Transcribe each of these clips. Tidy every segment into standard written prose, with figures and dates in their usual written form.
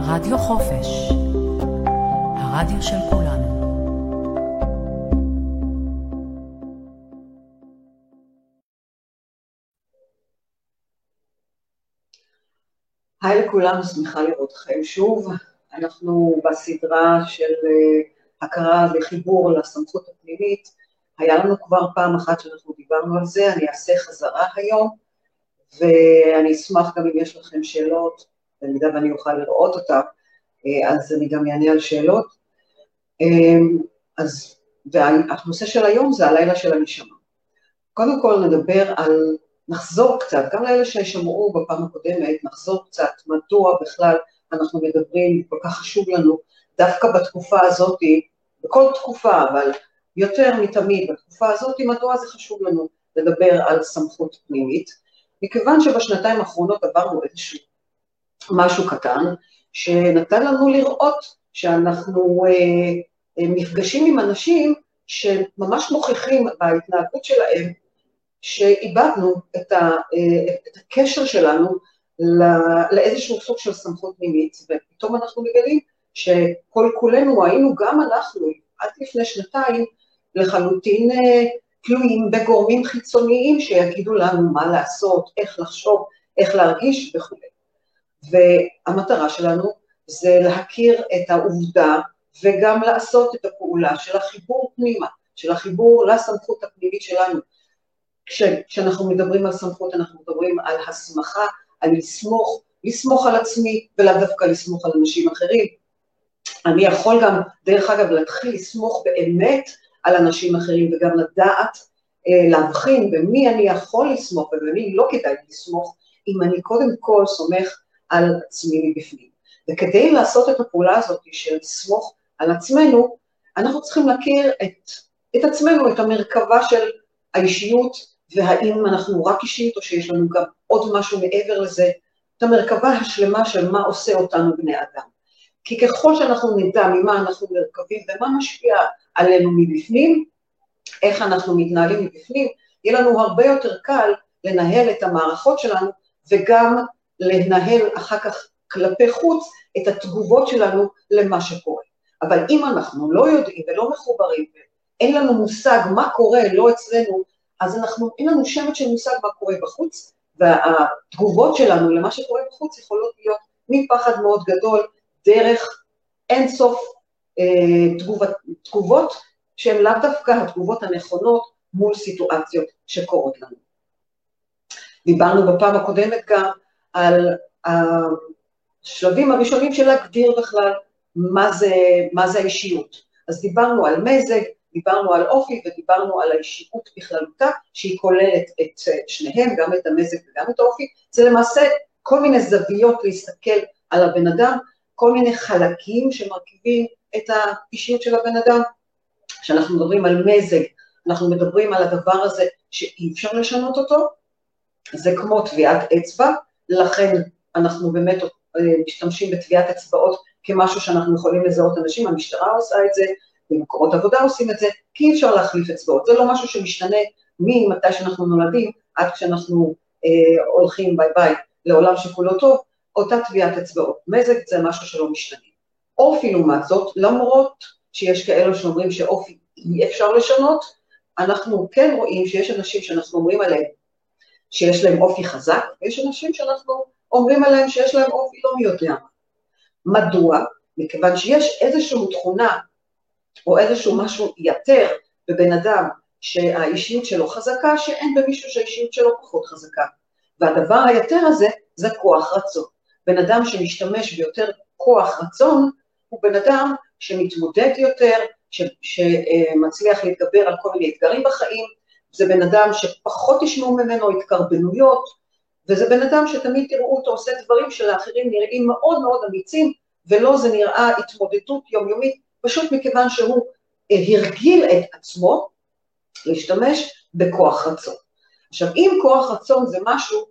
רדיו חופש, הרדיו של כולנו. היי לכולם, שמחה לראותכם שוב. אנחנו בסדרה של הכרה וחיבור לסמכות הפנימית. היה לנו כבר פעם אחת שאנחנו דיברנו על זה, אני אעשה חזרה היום, ואני אשמח גם אם יש לכם שאלות, במידה ואני אוכל לראות אותה, אז אני גם אענה על שאלות. והנושא של היום זה הלילה של הנשמה. קודם כל נחזור קצת, גם לאלה ששמעו בפעם הקודמת, נחזור קצת מדוע בכלל אנחנו מדברים, כל כך חשוב לנו, דווקא בתקופה הזאת, בכל תקופה, אבל יותר מתמיד בתקופה הזאת, מדוע זה חשוב לנו לדבר על סמכות פנימית, מכיוון שבשנתיים האחרונות עברנו איזשהו משהו קטן, שנתן לנו לראות שאנחנו מפגשים עם אנשים שממש מוכיחים בהתנהגות שלהם, שאיבדנו את הקשר שלנו לאיזשהו סוג של סמכות פנימית, ופתאום אנחנו מגלים שכל כולנו היינו גם אנחנו, עד לפני שנתיים, לחלוטין תלויים בגורמים חיצוניים שיגידו לנו מה לעשות, איך לחשוב, איך להרגיש וכו'. והמטרה שלנו זה להכיר את העובדה וגם לעשות את הפעולה של החיבור פנימה, של החיבור לסמכות הפנימית שלנו. כשאנחנו מדברים על סמכות, אנחנו מדברים על הסמכה, על לסמוך על עצמי, ולא דווקא לסמוך על אנשים אחרים. אני יכול גם, דרך אגב, להתחיל לסמוך באמת על אנשים אחרים, וגם לדעת, להבחין במי אני יכול לסמוך, ובמי לא כדאי לסמוך, אם אני קודם כל סומך על עצמי מבפנים. וכדי לעשות את הפעולה הזאת של לסמוך על עצמנו, אנחנו צריכים להכיר את עצמנו, את המרכבה של האישיות, והאם אנחנו רק אישית או שיש לנו גם עוד משהו מעבר לזה, את המרכבה השלמה של מה עושה אותנו בני אדם. כי ככל שאנחנו נדע ממה אנחנו מרכבים ומה משפיע עלינו מבפנים, איך אנחנו מתנהלים מבפנים, יהיה לנו הרבה יותר קל לנהל את המערכות שלנו, וגם לנהל אחר כך כלפי חוץ את התגובות שלנו למה שקורה. אבל אם אנחנו לא יודעים ולא מחוברים, אין לנו מושג מה קורה לא אצלנו, אז אין לנו שמץ של מושג מה קורה בחוץ, והתגובות שלנו למה שקורה בחוץ יכולות להיות מפחד מאוד גדול, דרך אינסוף תגובות שהן לאו דווקא התגובות הנכונות מול סיטואציות שקורות לנו. דיברנו בפעם הקודמת גם על השלבים הראשונים של להגדיר בכלל מה זה האישיות. אז דיברנו על מזג, דיברנו על אופי ודיברנו על האישיות בכללותה, שהיא כוללת את שניהם, גם את המזג וגם את האופי. זה למעשה כל מיני זוויות להסתכל על הבן אדם, כל מיני חלקים שמרכיבים את האישיות של הבן אדם. כשאנחנו מדברים על מזג, אנחנו מדברים על הדבר הזה שאי אפשר לשנות אותו, זה כמו טביעת אצבע, לכן אנחנו באמת משתמשים בטביעת אצבעות כמשהו שאנחנו יכולים לזהות אנשים, המשטרה עושה את זה, במקומות עבודה עושים את זה, כי אי אפשר להחליף אצבעות, זה לא משהו שמשתנה ממתי שאנחנו נולדים, עד כשאנחנו הולכים ביי ביי לעולם שכולו טוב, אותה טביעת אצבעות. מזג זה משהו שלא משתנה. אופי לעומת זאת, למרות שיש כאלו שאומרים שאופי אי אפשר לשנות, אנחנו כן רואים שיש אנשים שאנחנו אומרים עליהם, שיש להם אופי חזק, ויש אנשים שאנחנו אומרים עליהם שיש להם אופי לא מי יודע. מדוע? מכיוון שיש איזושהי תכונה, או איזשהו משהו יתר בבן אדם שהאישיות שלו חזקה, שאין במישהו שהאישיות שלו פחות חזקה. והדבר היתר הזה זה כוח רצון. בן אדם שמשתמש ביותר כוח רצון, הוא בן אדם שמתמודד יותר, שמצליח להתגבר על כל מיני אתגרים בחיים, זה בן אדם שפחות ישמעו ממנו התקרבנויות, וזה בן אדם שתמיד תראו אותו עושה דברים שלאחרים נראים מאוד מאוד אמיצים, ולא זה נראה התמודדות יומיומית, פשוט מכיוון שהוא הרגיל את עצמו להשתמש בכוח רצון. עכשיו, אם כוח רצון זה משהו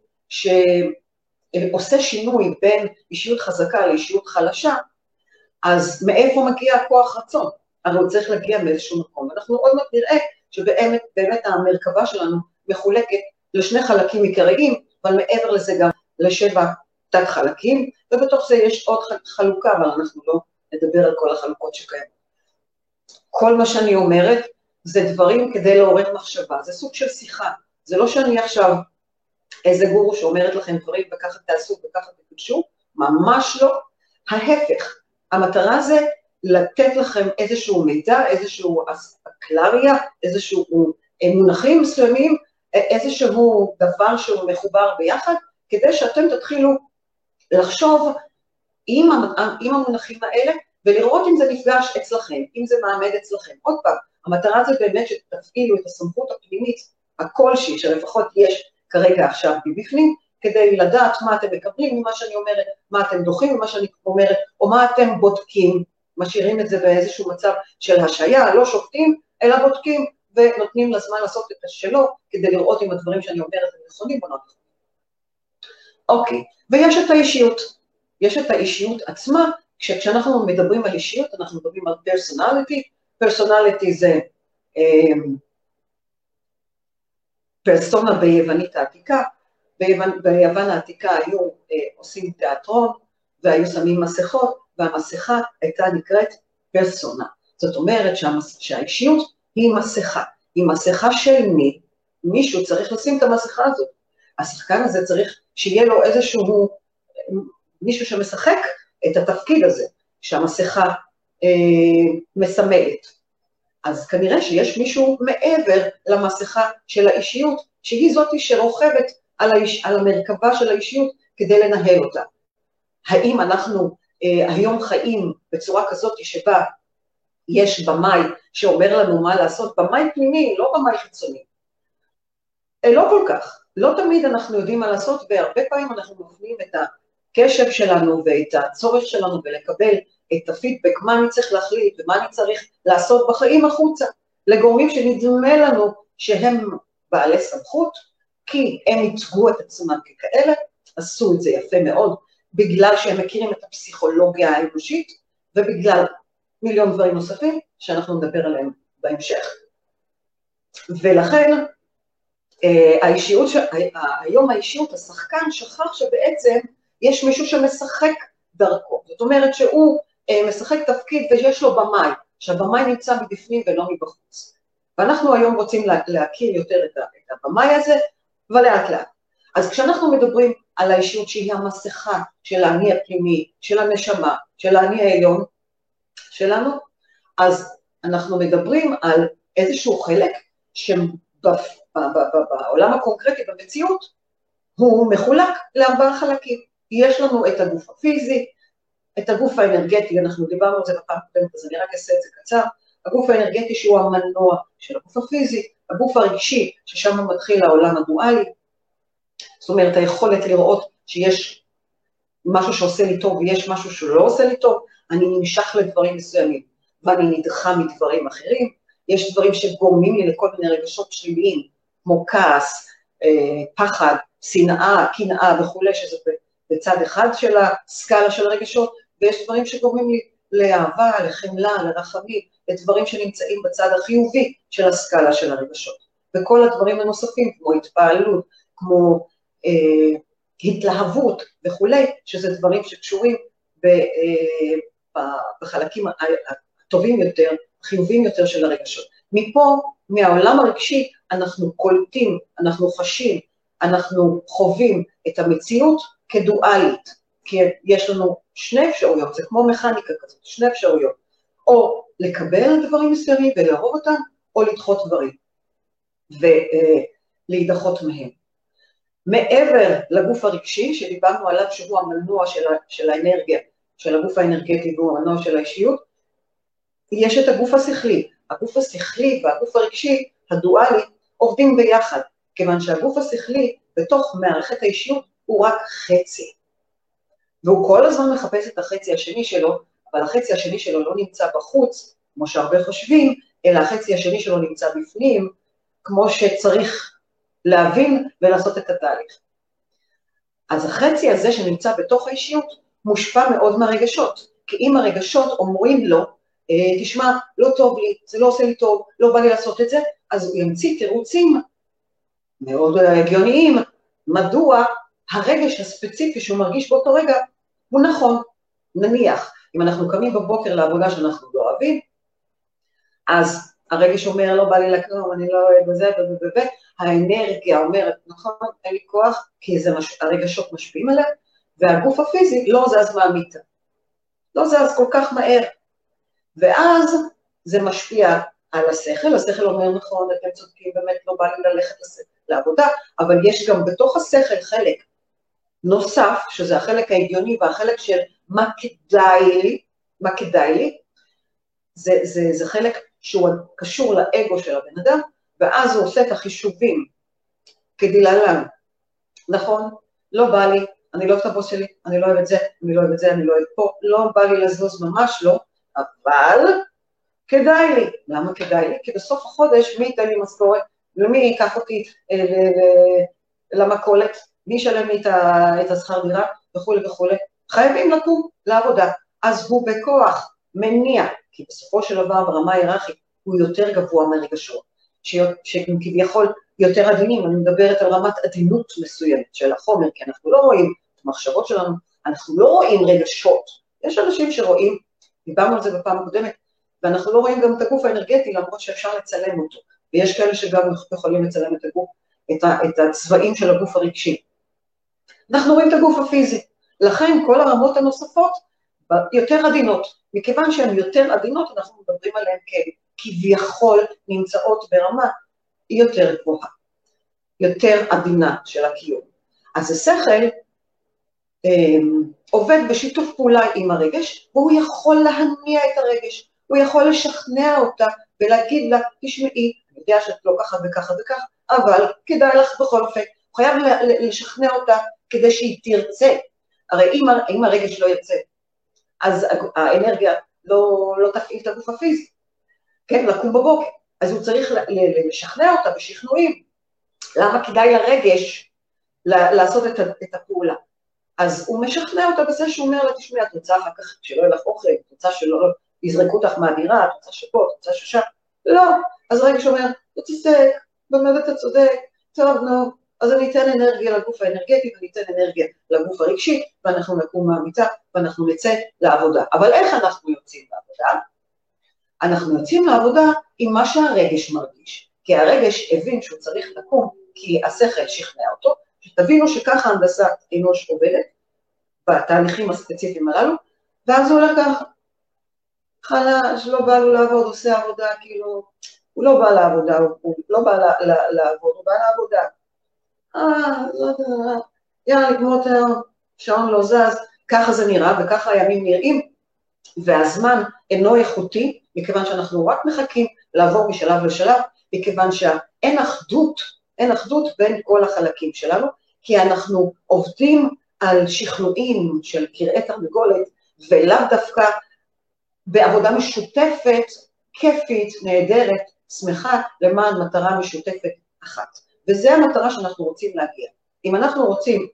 שעושה שינוי בין אישיות חזקה לאישיות חלשה, אז מאיפה מגיע כוח רצון? הרי הוא צריך להגיע מאיזשהו מקום. אנחנו עוד מעט נראה שבאמת המרכבה שלנו מחולקת לשני חלקים עיקריים, אבל מעבר לזה גם ל7 תת חלקים, ובתוך זה יש עוד חלוקה, אבל אנחנו לא נדבר על כל החלוקות שקיימות. כל מה שאני אומרת זה דברים כדי לעורר מחשבה, זה סוג של שיחה, זה לא שאני עכשיו איזה גורו שאומרת לכם דברים וככה תעשו וככה תקדשו, ממש לא, ההפך, המטרה זה לתת לכם איזשהו מידע, איזשהו אקלריה, איזשהו מונחים מסוימים, איזשהו דבר שהוא מחובר ביחד, כדי שאתם תתחילו לחשוב עם המונחים האלה, ולראות אם זה נפגש אצלכם, אם זה מעמד אצלכם. עוד פעם, המטרה זה באמת שתפעילו את הסמכות הפנימית, הכלשהי, שלפחות יש כרגע עכשיו בפנים, כדי לדעת מה אתם מקבלים ממה שאני אומרת, מה אתם דוחים ממה שאני אומרת, או מה אתם בודקים, משאירים את זה באיזשהו מצב של השעיה, לא שופטים, אלא בודקים, ונותנים לזמן לעשות את השלו, כדי לראות אם הדברים שאני אומרת הם נכונים או לא נכונים. אוקיי, ויש את האישיות, יש את האישיות עצמה, כשאנחנו מדברים על אישיות, אנחנו מדברים על personality זה פרסונה ביוונית העתיקה, ביוון העתיקה היו עושים תיאטרון, והיו שמים מסכות, והמסכה הייתה נקראת פרסונה. זאת אומרת שהאישיות היא מסכה. היא מסכה של מי? מישהו צריך לשים את המסכה הזאת. השחקן הזה צריך שיהיה לו איזשהו, מישהו שמשחק את התפקיד הזה, שהמסכה מסמלת. אז כנראה שיש מישהו מעבר למסכה של האישיות, שהיא זאת שרוכבת על המרכבה של האישיות כדי לנהל אותה. האם אנחנו היום חיים בצורה כזאת שבה יש במאי שאומר לנו מה לעשות, במאי פנימי, לא במאי חיצוני. לא כל כך, לא תמיד אנחנו יודעים מה לעשות, והרבה פעמים אנחנו מפנים את הקשב שלנו ואת הצורך שלנו ולקבל את הפידבק, מה אני צריך להחליט ומה אני צריך לעשות בחיים החוצה, לגורמים שנדמה לנו שהם בעלי סמכות, כי הם ייצגו את עצמם ככאלה, עשו את זה יפה מאוד, בגלל שהם מכירים את הפסיכולוגיה האנושית, ובגלל מיליון דברים נוספים שאנחנו נדבר עליהם בהמשך. ולכן, היום האישיות, השחקן שכח שבעצם יש מישהו שמשחק דרכו, זאת אומרת שהוא משחק תפקיד ויש לו במאי, שהבמאי נמצא מבפנים ולא מבחוץ. ואנחנו היום רוצים להכיר יותר את הבמאי הזה, ולאט לאט. אז כשאנחנו מדברים על האישיות שהיא המסכה של האני הפנימי, של הנשמה, של האני העליון שלנו, אז אנחנו מדברים על איזשהו חלק שבעולם הקונקרטי, במציאות, הוא מחולק לארבעה חלקים. יש לנו את הגוף הפיזי, את הגוף האנרגטי, אנחנו דיברנו על זה בפעם קודמת, אז אני רק אעשה את זה קצר, הגוף האנרגטי שהוא המנוע של הגוף הפיזי, הגוף הרגשי ששם מתחיל העולם הדואלי, זאת אומרת היכולת לראות שיש משהו שעושה לי טוב ויש משהו שלא עושה לי טוב, אני נמשך לדברים מסוימים ואני נדחה מדברים אחרים, יש דברים שגורמים לי לכל מיני רגשות שליליים, כמו כעס, פחד, שנאה, קנאה וכו', שזה בצד אחד של הסקאלה של הרגשות, ויש דברים שגורמים לי לאהבה, לחמלה, לרחמים, לדברים שנמצאים בצד החיובי של הסקאלה של הרגשות. וכל הדברים הנוספים, כמו התפעלות, כמו התלהבות וכו', שזה דברים שקשורים בחלקים הטובים יותר, חיוביים יותר של הרגשות. מפה, מהעולם הרגשי, אנחנו קולטים, אנחנו חשים, אנחנו חווים את המציאות כדואלית, כי יש לנו שני אפשרויות, זה כמו מכניקה כזאת, שני אפשרויות, או לקבל דברים מסוימים ולאהוב אותם, או לדחות דברים, ולהידחות מהם. מעבר לגוף הרגשי, שדיברנו עליו שהוא המנוע של האנרגיה, של הגוף האנרגטי והוא המנוע של האישיות, יש את הגוף השכלי. הגוף השכלי והגוף הרגשי, הדואלי, עובדים ביחד, כיוון שהגוף השכלי בתוך מערכת האישיות הוא רק חצי. והוא כל הזמן מחפש את החצי השני שלו, אבל החצי השני שלו לא נמצא בחוץ, כמו שהרבה חושבים, אלא החצי השני שלו נמצא בפנים, כמו שצריך להבין ולעשות את התהליך. אז החצי הזה שנמצא בתוך האישיות, מושפע מאוד מהרגשות, כי אם הרגשות אומרים לו, תשמע, לא טוב לי, זה לא עושה לי טוב, לא בא לי לעשות את זה, אז הוא ימציא תירוצים מאוד הגיוניים, מדוע הרגש הספציפי שהוא מרגיש באותו רגע, הוא נכון, נניח, אם אנחנו קמים בבוקר לעבודה שאנחנו לא אוהבים, אז הרגש אומר, לא בא לי לקום, אני לא אוהב בזה, האנרגיה אומרת, נכון, אין לי כוח, כי הרגשות משפיעים עליה, והגוף הפיזי לא זז מהמיטה, לא זז כל כך מהר, ואז זה משפיע על השכל, השכל אומר, נכון, אתם צודקים, באמת לא בא לי ללכת לעבודה, אבל יש גם בתוך השכל חלק נוסף, שזה החלק ההגיוני, והחלק של מה כדאי לי, זה חלק שהוא קשור לאגו של הבן אדם, ואז הוא עושה את החישובים כדלהלן, נכון, לא בא לי, אני לא אוהב את הבוס שלי, אני לא אוהב את זה, אני לא אוהב את זה, אני לא אוהב פה, לא בא לי לזוז ממש לא, אבל כדאי לי. למה כדאי לי? כי בסוף החודש מי ייתן לי משכורת, ומי ייקח אותי למכולת, מי ישלם לי את השכר דירה וכו' וכו'. חייבים לקום לעבודה, אז הוא בכוח מניע, כי בסופו של דבר ברמה ההיררכית הוא יותר גבוה מהרגשות, שכביכול יותר עדינים, אני מדברת על רמת עדינות מסוימת של החומר, כי אנחנו לא רואים את המחשבות שלנו, אנחנו לא רואים רגשות, יש אנשים שרואים, דיברנו על זה בפעם הקודמת, ואנחנו לא רואים גם את הגוף האנרגטי, למרות שאפשר לצלם אותו, ויש כאלה שגם יכולים לצלם את הגוף, את הצבעים של הגוף הרגשי. אנחנו רואים את הגוף הפיזי, לכן כל הרמות הנוספות יותר עדינות, מכיוון שהן יותר עדינות, אנחנו מדברים עליהן כביכול נמצאות ברמה יותר גבוהה, יותר עדינה של הקיום. אז השכל עובד בשיתוף פעולה עם הרגש, והוא יכול להניע את הרגש, הוא יכול לשכנע אותה ולהגיד לה, תשמעי, אני יודע שאת לא ככה וככה וככה, אבל כדאי לך בכל אופן, הוא חייב לשכנע אותה כדי שהיא תרצה. הרי אם הרגש לא ירצה, אז האנרגיה לא תפעיל את הגוף הפיזי, כן, לקום בבוקר, אז הוא צריך לשכנע אותה בשכנועים, למה כדאי לרגש לעשות את הפעולה. אז הוא משכנע אותה בזה שהוא אומר לה, תשמעי, את רוצה אחר כך שלא יהיה לך אוכל, את רוצה שלא יזרקו אותך מהדירה, את רוצה שפה, את רוצה ששם, לא, אז רגש אומר, תצטק, באמת אתה צודק, טוב, נו, אז אני אתן אנרגיה לגוף האנרגטי, ואני אתן אנרגיה לגוף הרגשי, ואנחנו נקום מהמיטה, ואנחנו נצא לעבודה. אבל איך אנחנו יוצאים לעבודה? אנחנו יוצאים לעבודה עם מה שהרגש מרגיש, כי הרגש הבין שהוא צריך לקום, כי השכל שכנע אותו, שתבינו שככה הנדסת אנוש עובדת, בתהליכים הספציפיים הללו, ואז הוא הולך ככה, חלש, לא בא לו לעבוד, עושה עבודה, כאילו, הוא לא בא לעבודה, הוא לא בא לעבוד, הוא בא לעבודה. יאללה, לגמור את השעון לא זז, ככה זה נראה, וככה הימים נראים, והזמן אינו איכותי, מכיוון שאנחנו רק מחכים לעבור משלב לשלב, מכיוון שאין אחדות בין כל החלקים שלנו, כי אנחנו עובדים על שכנועים של קרעי תרנגולת, ולאו דווקא בעבודה משותפת, כיפית, נהדרת, שמחה, למען מטרה משותפת אחת. וזה המטרה שאנחנו רוצים להגיע. אם אנחנו רוצים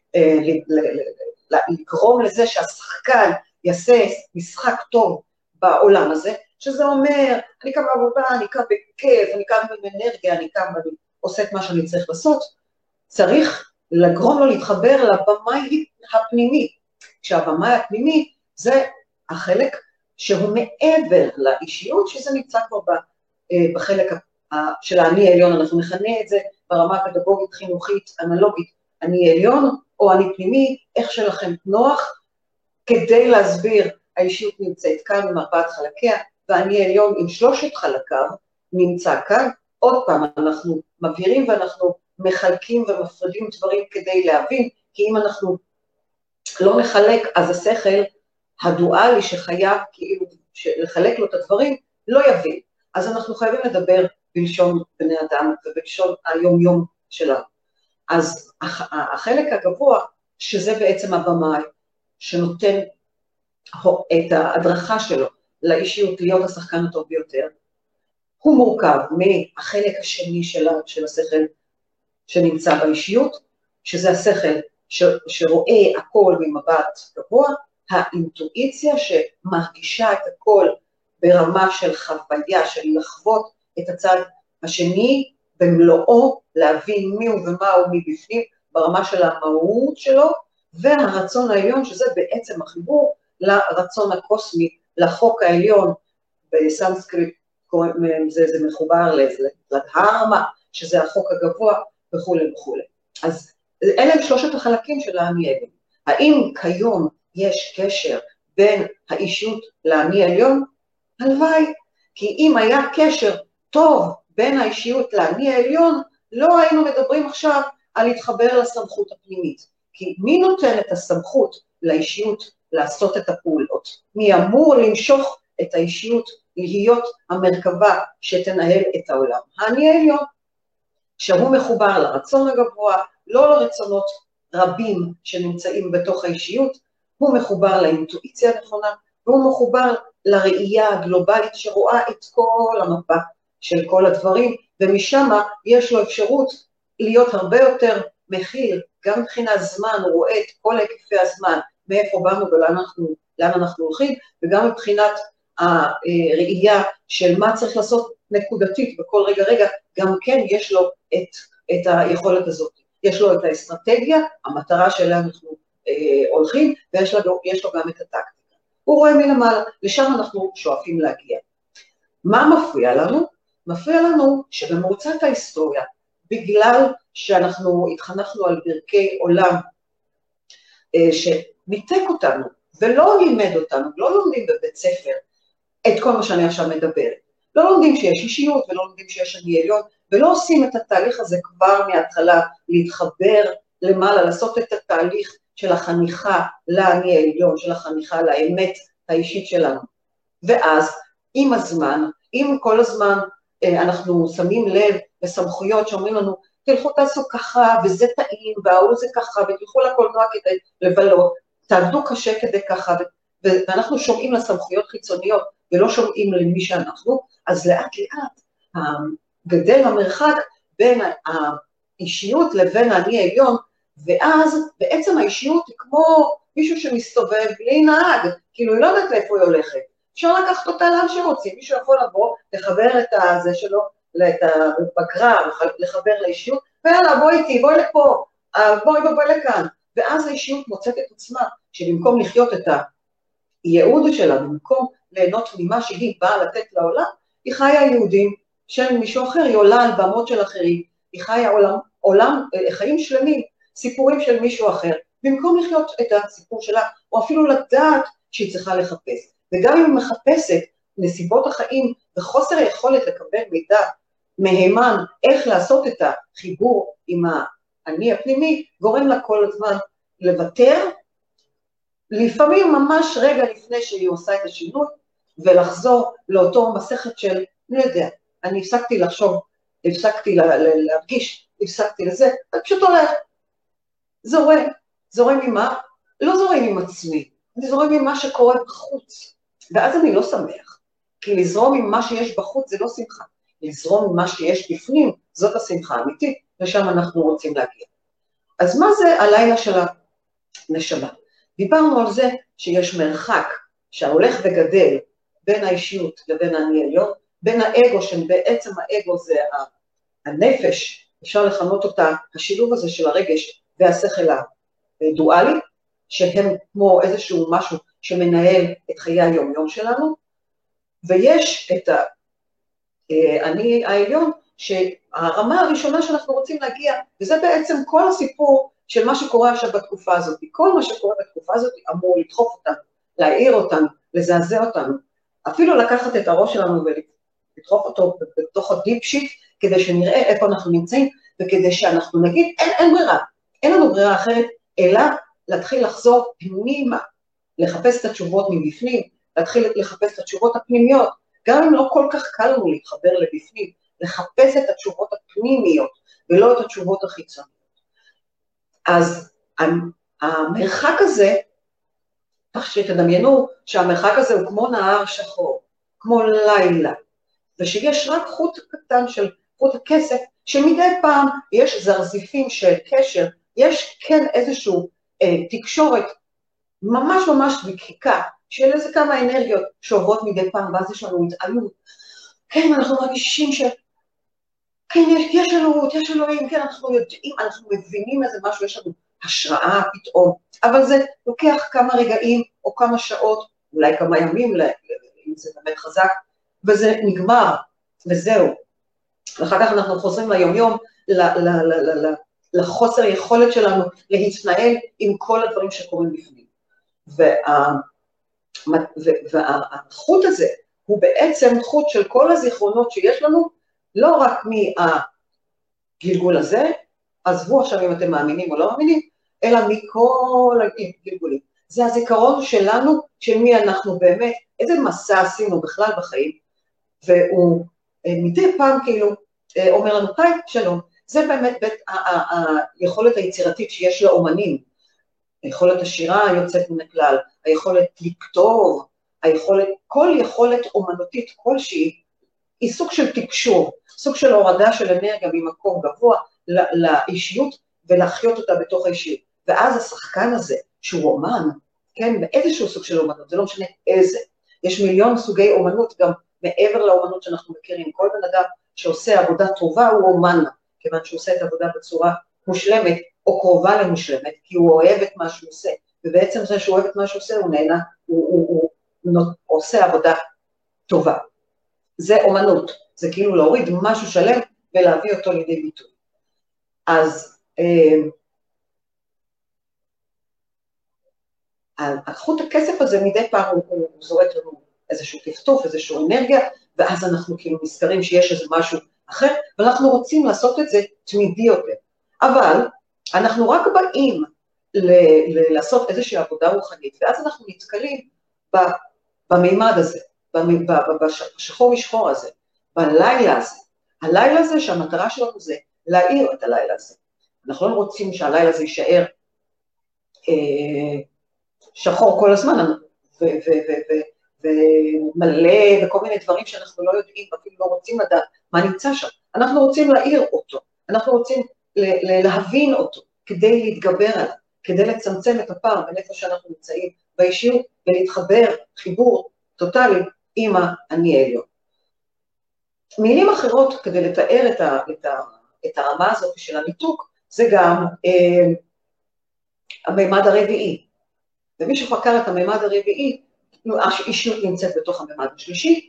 לגרום לזה שהשחקן יעשה משחק טוב בעולם הזה, שזה אומר, אני קם בעבודה, אני קם בכיף, אני קם עם אנרגיה, אני קם ואני עושה את מה שאני צריך לעשות, צריך לגרום לו להתחבר לבמאי הפנימי. כשהבמאי הפנימי זה החלק שהוא מעבר לאישיות, שזה נמצא כבר בחלק של האני העליון, אנחנו מכנה את זה ברמה הפדגוגית, חינוכית, אנלוגית, אני עליון או אני פנימי, איך שלכם נוח, כדי להסביר, האישיות נמצאת כאן עם 4 חלקיה, ואני עליון עם 3 חלקיו נמצא כאן, עוד פעם אנחנו מבהירים ואנחנו מחלקים ומפרדים דברים כדי להבין, כי אם אנחנו לא נחלק, אז השכל הדואלי שחייב כאילו לחלק לו את הדברים, לא יבין. אז אנחנו חייבים לדבר בלשון בני אדם ובלשון היום-יום שלנו. אז החלק הגבוה, שזה בעצם הבמאי, שנותן את ההדרכה שלו לאישיות להיות השחקן הטוב ביותר, הוא מורכב מהחלק השני של השכל שנמצא באישיות, שזה השכל שרואה הכל ממבט גבוה, האינטואיציה שמרגישה את הכל ברמה של חוויה, של לחוות את הצד השני במלואו, להבין מי הוא ומה הוא מבפנים, ברמה של המהות שלו, והרצון העליון, שזה בעצם החיבור לרצון הקוסמי, לחוק העליון, בסנסקריט זה מחובר לדהרמה, שזה החוק הגבוה וכו' וכו'. אז אלה הם שלושת החלקים של האני העליון. האם כיום יש קשר בין האישות לאני העליון? הלוואי, כי אם היה קשר טוב בין האישיות לאני העליון, לא היינו מדברים עכשיו על להתחבר לסמכות הפנימית. כי מי נותן את הסמכות לאישיות לעשות את הפעולות? מי אמור למשוך את האישיות להיות המרכבה שתנהל את העולם? האני העליון, שהוא מחובר לרצון הגבוה, לא לרצונות רבים שנמצאים בתוך האישיות, הוא מחובר לאינטואיציה הנכונה, והוא מחובר לראייה הגלובלית שרואה את כל המפה של כל הדברים, ומשם יש לו אפשרות להיות הרבה יותר מכיל, גם מבחינת זמן, הוא רואה את כל היקפי הזמן, מאיפה באנו ולאן אנחנו הולכים, וגם מבחינת הראייה של מה צריך לעשות נקודתית בכל רגע, גם כן יש לו את היכולת הזאת. יש לו את האסטרטגיה, המטרה שלה אנחנו הולכים, ויש לו גם את הטקטיקה. הוא רואה מלמעלה, לשם אנחנו שואפים להגיע. מה מפריע לנו? מפריע לנו שבמרוצת ההיסטוריה, בגלל שאנחנו התחנכנו על ברכי עולם, שמיתק אותנו, ולא לימד אותנו, לא לומדים בבית ספר את כל מה שאני עכשיו מדברת. לא לומדים שיש אישיות, ולא לומדים שיש אני עליון, ולא עושים את התהליך הזה כבר מההתחלה, להתחבר למעלה, לעשות את התהליך של החניכה לאני העליון, של החניכה לאמת האישית שלנו. ואז, עם הזמן, עם כל הזמן אנחנו שמים לב לסמכויות שאומרים לנו, תלכו תעשו ככה, וזה טעים, והוא זה ככה, ותלכו לקולנוע כדי לבלות, תעבדו קשה כדי ככה, ואנחנו שומעים לסמכויות חיצוניות, ולא שומעים למי שאנחנו, אז לאט לאט גדל המרחק בין האישיות לבין האני העליון, ואז בעצם האישיות היא כמו מישהו שמסתובב בלי נהג, כאילו היא לא יודעת לאיפה היא הולכת, אפשר לקחת אותה לאן שרוצים, מישהו יכול לבוא, לחבר את הזה שלו, בגרר, לחבר לאישיות, ויאללה בואי איתי, בואי לפה, בואי לכאן, ואז האישיות מוצאת את עצמה, שבמקום לחיות את הייעוד שלה, במקום ליהנות ממה שהיא באה לתת לעולם, היא חיה יהודים של מישהו אחר, היא עולה על במות של אחרים, היא חיה חיים שלמים, סיפורים של מישהו אחר, במקום לחיות את הסיפור שלה, או אפילו לדעת שהיא צריכה לחפש. וגם אם היא מחפשת נסיבות החיים וחוסר היכולת לקבל מידע מהימן איך לעשות את החיבור עם האני הפנימי, גורם לה כל הזמן לוותר, לפעמים ממש רגע לפני שהיא עושה את השינוי, ולחזור לאותו מסכת של, אני יודע, אני הפסקתי לחשוב, הפסקתי להרגיש, הפסקתי לזה, אני פשוט הולך, זורם ממה? לא זורם עם עצמי, אני זורם ממה שקורה בחוץ, ואז אני לא שמח, כי לזרום עם מה שיש בחוץ זה לא שמחה, לזרום עם מה שיש בפנים, זאת השמחה האמיתית, ושם אנחנו רוצים להגיע. אז מה זה הלילה של הנשמה? דיברנו על זה שיש מרחק שהולך וגדל בין האישיות לבין האני העליון, בין האגו, שבעצם האגו זה הנפש, אפשר לכנות אותה, השילוב הזה של הרגש והשכל הדואלי, שהם כמו איזשהו משהו שמנהל את חיי היום-יום שלנו, ויש את האני העליון, שהרמה הראשונה שאנחנו רוצים להגיע, וזה בעצם כל הסיפור של מה שקורה עכשיו בתקופה הזאת. כל מה שקורה בתקופה הזאת אמור לדחוף אותנו, להעיר אותנו, לזעזע אותנו, אפילו לקחת את הראש שלנו ולדחוף אותו בתוך הדיפ שיט, כדי שנראה איפה אנחנו נמצאים, וכדי שאנחנו נגיד, אין ברירה, אין לנו ברירה אחרת, אלא להתחיל לחזור פנימה, לחפש את התשובות מבפנים, להתחיל לחפש את התשובות הפנימיות, גם אם לא כל כך קל לנו להתחבר לבפנים, לחפש את התשובות הפנימיות, ולא את התשובות החיצוניות. אז המרחק הזה, כך שתדמיינו שהמרחק הזה הוא כמו נהר שחור, כמו לילה, ושיש רק חוט קטן של חוט הכסף, שמדי פעם יש זרזיפים של קשר, יש כן איזשהו תקשורת ממש ממש דקיקה, של איזה כמה אנרגיות שעוברות מדי פעם, ואז יש לנו התעלות, כן, אנחנו מרגישים כן, יש אלוהות, יש אלוהים, כן, אנחנו יודעים, אנחנו מבינים איזה משהו, יש לנו השראה פתאום, אבל זה לוקח כמה רגעים או כמה שעות, אולי כמה ימים, אם זה באמת חזק, וזה נגמר, וזהו. ואחר כך אנחנו חוזרים ליום-יום, לחוסר יכולת שלנו להתנהל עם כל הדברים שקורים בפנים. והחוט הזה הוא בעצם חוט של כל הזיכרונות שיש לנו, לא רק מהגלגול הזה, עזבו עכשיו אם אתם מאמינים או לא מאמינים, אלא מכל הגלגולים. זה הזיכרון שלנו, של מי אנחנו באמת, איזה מסע עשינו בכלל בחיים, והוא מדי פעם כאילו אומר לנו, היי, שלום, זה באמת היכולת היצירתית שיש לאומנים, היכולת השירה היוצאת מן הכלל, היכולת לכתוב, כל יכולת אומנותית כלשהי, היא סוג של תקשור, סוג של הורדה של אנרגיה ממקום גבוה לאישיות, ולהחיות אותה בתוך האישיות. ואז השחקן הזה, שהוא אומן, כן, באיזשהו סוג של אומנות, זה לא משנה איזה, יש מיליון סוגי אומנות, גם מעבר לאומנות שאנחנו מכירים, כל בן אדם שעושה עבודה טובה הוא אומן, כיוון שהוא עושה את העבודה בצורה מושלמת, או קרובה למושלמת, כי הוא אוהב את מה שהוא עושה, ובעצם זה שהוא אוהב את מה שהוא עושה, הוא נהנה, הוא עושה עבודה טובה. זה אומנות, זה כאילו להוריד משהו שלם, ולהביא אותו לידי ביטוי. אז החוט הכסף הזה מדי פעם הוא זורק לנו איזשהו טפטוף, איזשהו אנרגיה, ואז אנחנו כאילו נזכרים שיש איזה משהו אחר, ואנחנו רוצים לעשות את זה תמידי יותר. אבל אנחנו רק באים לעשות איזושהי עבודה רוחנית, ואז אנחנו נתקלים במימד הזה, בשחור משחור הזה, בלילה הזה. הלילה הזה שהמטרה שלנו זה להאיר את הלילה הזה. אנחנו לא רוצים שהלילה הזה יישאר שחור כל הזמן, ומלא וכל מיני דברים שאנחנו לא יודעים, אפילו לא רוצים לדעת מה נמצא שם. אנחנו רוצים להאיר אותו, אנחנו רוצים להבין אותו, כדי להתגבר עליו, כדי לצמצם את הפער בין איפה שאנחנו נמצאים באישיות, ולהתחבר חיבור טוטלי עם האני העליון. מילים אחרות כדי לתאר את הרמה הזאת של הניתוק, זה גם המימד הרביעי. ומי שחקר את המימד הרביעי, האישיות נמצאת בתוך המימד השלישי,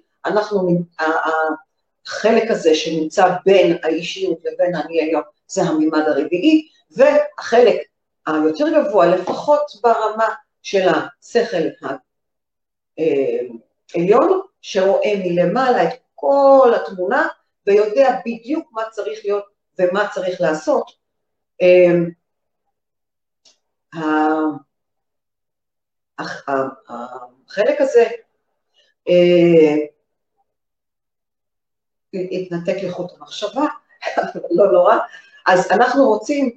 החלק הזה שנמצא בין האישיות לבין האני העליון, זה המימד הרביעי, והחלק היותר גבוה, לפחות ברמה של השכל העליון, שרואה מלמעלה את כל התמונה, ויודע בדיוק מה צריך להיות ומה צריך לעשות. החלק הזה התנתק לחוט המחשבה, לא נורא, אז אנחנו רוצים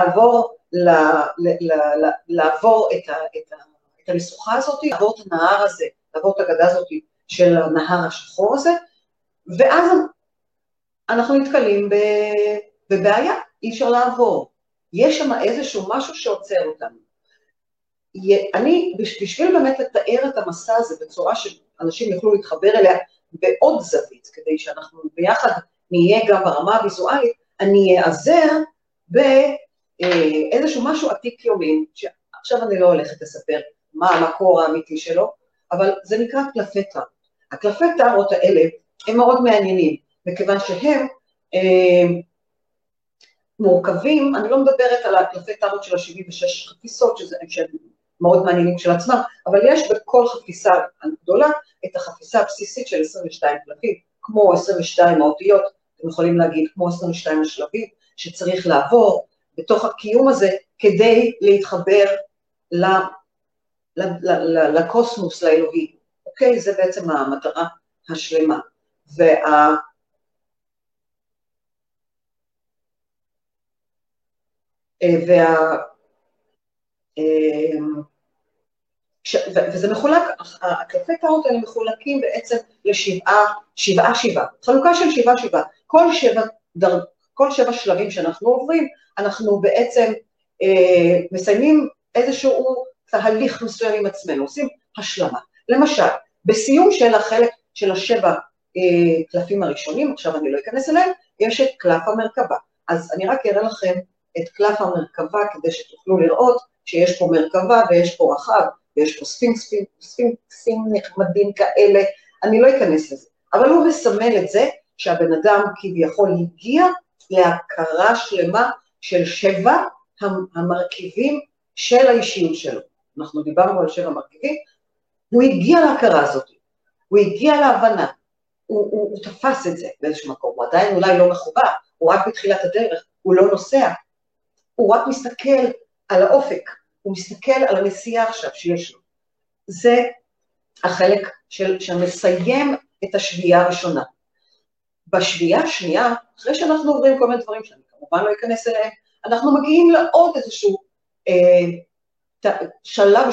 לעבור את המשוכה הזאת, לעבור את הנהר הזה, לעבור את הגדה הזאת של הנהר השחור הזה, ואז אנחנו נתקלים בבעיה, אי אפשר לעבור. יש שם איזשהו משהו שעוצר אותנו. אני, בשביל באמת לתאר את המסע הזה בצורה שאנשים יוכלו להתחבר אליה בעוד זווית, כדי שאנחנו ביחד נהיה גם ברמה הוויזואלית, אני אעזר באיזשהו משהו עתיק יומין, שעכשיו אני לא הולכת לספר מה המקור האמיתי שלו, אבל זה נקרא קלפי טארוט. הקלפי טארוט האלה הם מאוד מעניינים, מכיוון שהם מורכבים, אני לא מדברת על הקלפי טארוט של ה-76 חפיסות, שהם מאוד מעניינים של עצמם, אבל יש בכל חפיסה הגדולה את החפיסה הבסיסית של 22 קלפים, כמו 22 האותיות, אתם יכולים להגיד כמו 22 השלבים, שצריך לעבור בתוך הקיום הזה, כדי להתחבר לקוסמוס, לאלוהי. אוקיי? זה בעצם המטרה השלמה. וזה מחולק, הקלפי טארוט האלה מחולקים בעצם לשבעה, חלוקה של שבעה, כל שבע שלבים שאנחנו עוברים, אנחנו בעצם מסיימים איזשהו תהליך מסוים עם עצמנו, עושים השלמה. למשל, בסיום של החלק של השבע קלפים הראשונים, עכשיו אני לא אכנס אליהם, יש את קלף המרכבה. אז אני רק אראה לכם את קלף המרכבה כדי שתוכלו לראות שיש פה מרכבה ויש פה רחב, ויש פה ספינקסים נחמדים כאלה, אני לא אכנס לזה, אבל הוא מסמל את זה שהבן אדם כביכול הגיע להכרה שלמה של 7 המרכיבים של האישיות שלו. אנחנו דיברנו על 7 מרכיבים, הוא הגיע להכרה הזאת, הוא הגיע להבנה, הוא תפס את זה באיזשהו מקום, הוא עדיין אולי לא מחובר, הוא רק בתחילת הדרך, הוא לא נוסע, הוא רק מסתכל על האופק, הוא מסתכל על הנסיעה עכשיו שיש לו. זה החלק שמסיים את השביעה הראשונה. בשביעה השנייה, אחרי שאנחנו עוברים כל מיני דברים שאני כמובן לא אכנס אליהם, אנחנו מגיעים לעוד איזשהו שלב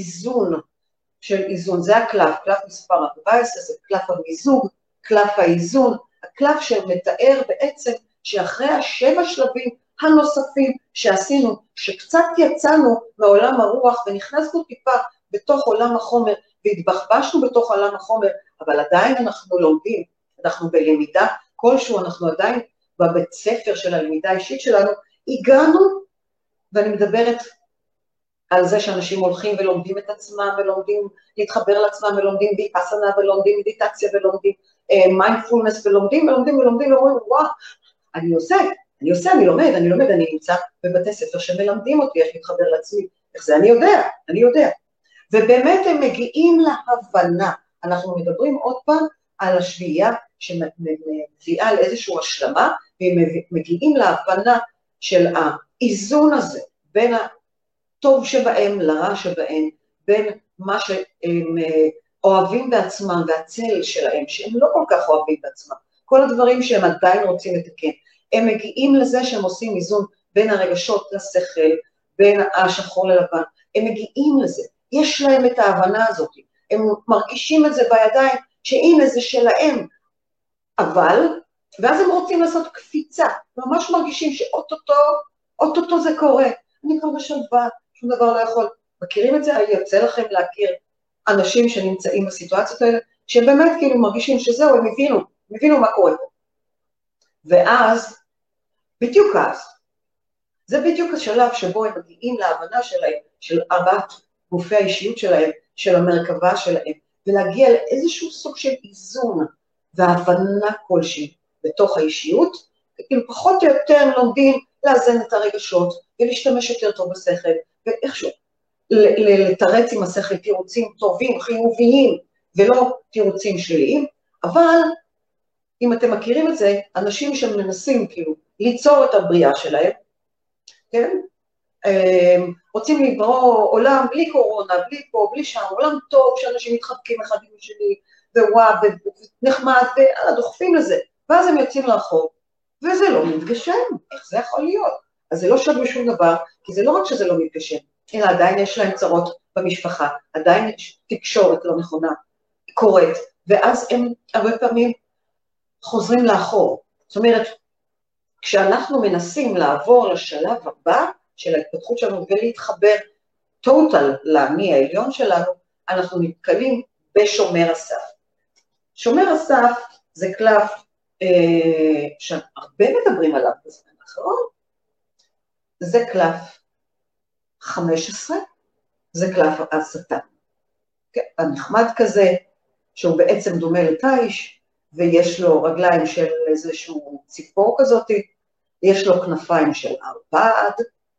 של איזון, זה הקלף, קלף מספר 14, זה קלף המיזוג, קלף האיזון, הקלף שמתאר בעצם שאחרי 7 שלבים הנוספים שעשינו, שקצת יצאנו מעולם הרוח ונכנסנו טיפה בתוך עולם החומר, והתבחבשנו בתוך עולם החומר, אבל עדיין אנחנו לומדים, אנחנו בלמידה כלשהו, אנחנו עדיין בבית ספר של הלמידה האישית שלנו, הגענו, ואני מדברת על זה שאנשים הולכים ולומדים את עצמם, ולומדים להתחבר לעצמם, ולומדים ויפאסנה, ולומדים מדיטציה, ולומדים מיינדפולנס, ולומדים, ואומרים, וואו, אני לומד, אני נמצא בבתי ספר שמלמדים אותי, איך להתחבר לעצמי, איך זה אני יודע. ובאמת הם מגיעים להבנה, אנחנו מדברים עוד פעם על השביעה שמביאה לאיזשהו השלמה, והם מגיעים להבנה של האיזון הזה, בין הטוב שבהם לרע שבהם, בין מה שהם אוהבים בעצמם והצל שלהם, שהם לא כל כך אוהבים בעצמם, כל הדברים שהם עדיין רוצים לתקן, הם מגיעים לזה שהם עושים איזון בין הרגשות לשכל, בין השחור ללבן, הם מגיעים לזה, יש להם את ההבנה הזאת, הם מרגישים את זה בידיים, שהנה זה שלהם, אבל, ואז הם רוצים לעשות קפיצה, ממש מרגישים שאוטוטו זה קורה, אני כבר בשלווה, שום דבר לא יכול, מכירים את זה? יוצא לכם להכיר אנשים שנמצאים בסיטואציות האלה, שהם באמת כאילו מרגישים שזהו, הם הבינו מה קורה פה. ואז, בדיוק אז, זה בדיוק השלב שבו הם מגיעים להבנה שלהם, של 4 גופי האישיות שלהם, של המרכבה שלהם, ולהגיע לאיזשהו סוג של איזון והבנה כלשהי בתוך האישיות, כאילו פחות או יותר הם לומדים לאזן את הרגשות, ולהשתמש יותר טוב בשכל, ואיכשהו, לתרץ עם השכל תירוצים טובים, חיוביים, ולא תירוצים שליליים, אבל אם אתם מכירים את זה, אנשים שמנסים כאילו ליצור את הבריאה שלהם, כן? רוצים לברוא עולם בלי קורונה, בלי פה, בלי שם, עולם טוב שאנשים מתחבקים אחד עם השני, ווואו, ונחמד, ודוחפים לזה, ואז הם יוצאים לרחוב, וזה לא מתגשם, איך זה יכול להיות? אז זה לא שווה שום דבר, כי זה לא רק שזה לא מתגשם, אלא עדיין יש להם צרות במשפחה, עדיין יש תקשורת לא נכונה, קורית, ואז הם הרבה פעמים חוזרים לאחור. זאת אומרת, כשאנחנו מנסים לעבור לשלב הבא של ההתפתחות שלנו ולהתחבר טוטל לאני העליון שלנו, אנחנו נתקלים בשומר הסף. שומר הסף זה קלף שהרבה מדברים עליו בזמן האחרון, זה קלף 15, זה קלף השטן. הנחמד כזה, שהוא בעצם דומה לתיש, ויש לו רגליים של איזשהו ציפור כזאת, יש לו כנפיים של ערפד,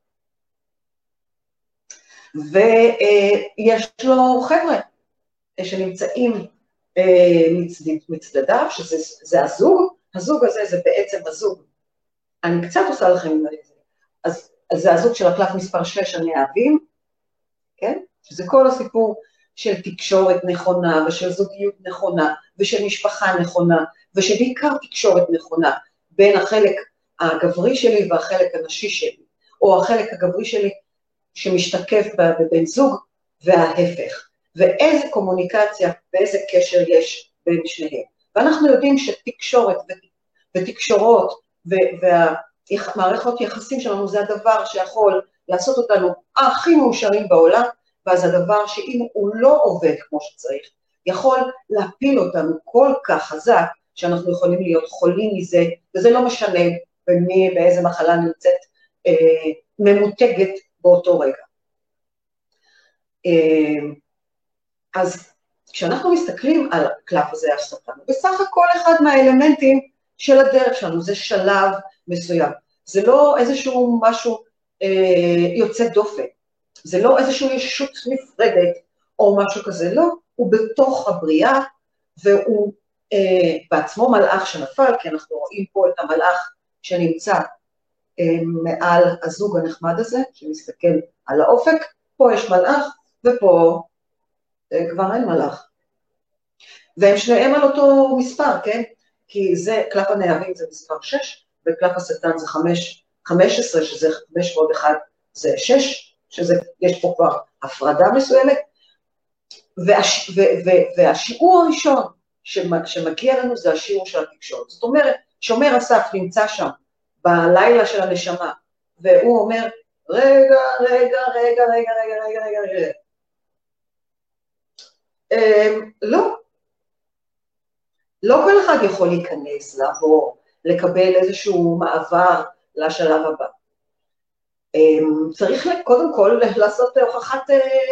ויש לו חבר'ה שנמצאים מצדדיו, שזה הזוג, הזוג הזה זה בעצם הזוג, אני קצת עושה לכם, אז זה הזוג של הקלף מספר 6 הנאהבים, כן? שזה כל הסיפור של תקשורת נכונה, ושל זוגיות נכונה, ושל משפחה נכונה, ושבעיקר תקשורת נכונה, בין החלק הגברי שלי והחלק הנשי שלי, או החלק הגברי שלי שמשתקף בבן זוג וההפך, ואיזה קומוניקציה ואיזה קשר יש בין שניהם. ואנחנו יודעים שתקשורת ותקשורות והמערכות יחסים שלנו זה הדבר שיכול לעשות אותנו הכי מאושרים בעולם, ואז הדבר שאם הוא לא עובד כמו שצריך, יכול להפיל אותנו כל כך חזק, שאנחנו יכולים להיות חולים מזה, וזה לא משנה במי, באיזה מחלה נמצאת ממותגת באותו רגע. אז כשאנחנו מסתכלים על הקלף הזה השטן, בסך הכל אחד מהאלמנטים של הדרך שלנו, זה שלב מסוים, זה לא איזשהו משהו יוצא דופן, זה לא איזשהו ישות נפרדת או משהו כזה, לא, הוא בתוך הבריאה, והוא בעצמו מלאך שנפל, כי אנחנו רואים פה את המלאך שנמצא מעל הזוג הנחמד הזה, שמסתכל על האופק, פה יש מלאך, ופה כבר אין מלאך. והם שניהם על אותו מספר, כן? כי זה, קלף הנאבים זה מספר 6, וקלף השטן זה 15, שזה 5 ועוד 1 זה 6, יש פה כבר הפרדה מסוימת, והשיעור הראשון שמגיע לנו זה השיעור של התקשורת. זאת אומרת, שומר הסף נמצא שם בלילה של הנשמה, והוא אומר, רגע, לא כל אחד יכול להיכנס, לעבור, לקבל איזשהו מעבר לשלב הבא. צריך קודם כל לעשות הוכחת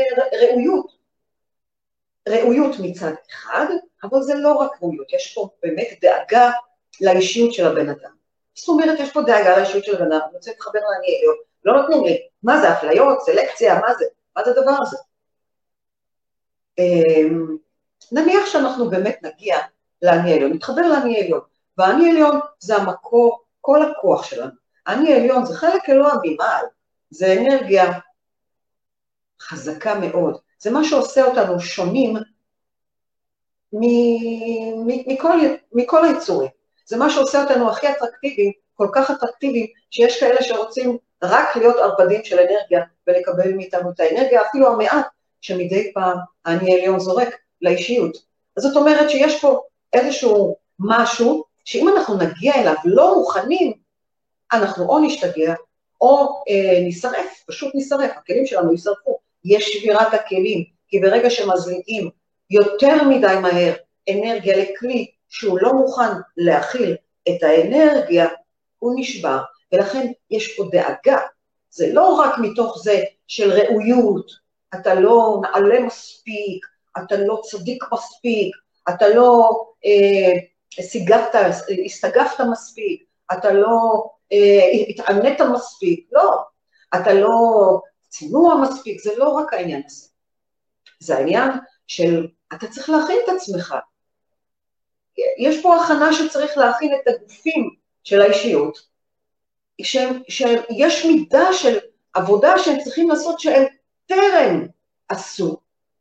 ראויות מצד אחד, אבל זה לא רק ראויות, יש פה באמת דאגה לאישיות של הבן אדם. זאת אומרת, יש פה דאגה לאישיות של הבן אדם, אני רוצה להתחבר לעני עליון, לא נותנים לי, מה זה אפליות, סלקציה, מה זה הדבר הזה? נניח שאנחנו באמת נגיע לעני עליון, נתחבר לעני עליון, והעני עליון זה המקור, כל הכוח שלנו. העני עליון זה חלק אלוה ממעל, זה אנרגיה חזקה מאוד, זה מה שעושה אותנו שונים מכל היצורים, זה מה שעושה אותנו הכי אטרקטיביים, כל כך אטרקטיביים, שיש כאלה שרוצים רק להיות ערפדים של אנרגיה, ולקבל מאיתנו את האנרגיה, אפילו המעט, שמדי פעם העני עליון זורק לאישיות. אז זאת אומרת שיש פה איזשהו משהו, שאם אנחנו נגיע אליו לא מוכנים, אנחנו או נשתגע, או נשרף, פשוט נשרף, הכלים שלנו ישרפו, יש שבירת הכלים, כי ברגע שמזליגים יותר מדי מהר אנרגיה לכלי, שהוא לא מוכן להכיל את האנרגיה, הוא נשבר, ולכן יש פה דאגה, זה לא רק מתוך זה של ראויות, אתה לא נעלה מספיק, אתה לא צדיק מספיק, אתה לא הסתגפת מספיק, אתה לא התענית מספיק, לא, אתה לא צינוע מספיק, זה לא רק העניין הזה. זה העניין של, אתה צריך להכין את עצמך. יש פה הכנה שצריך להכין את הגופים של האישיות, שיש מידה של עבודה שהם צריכים לעשות שהם טרם עשו.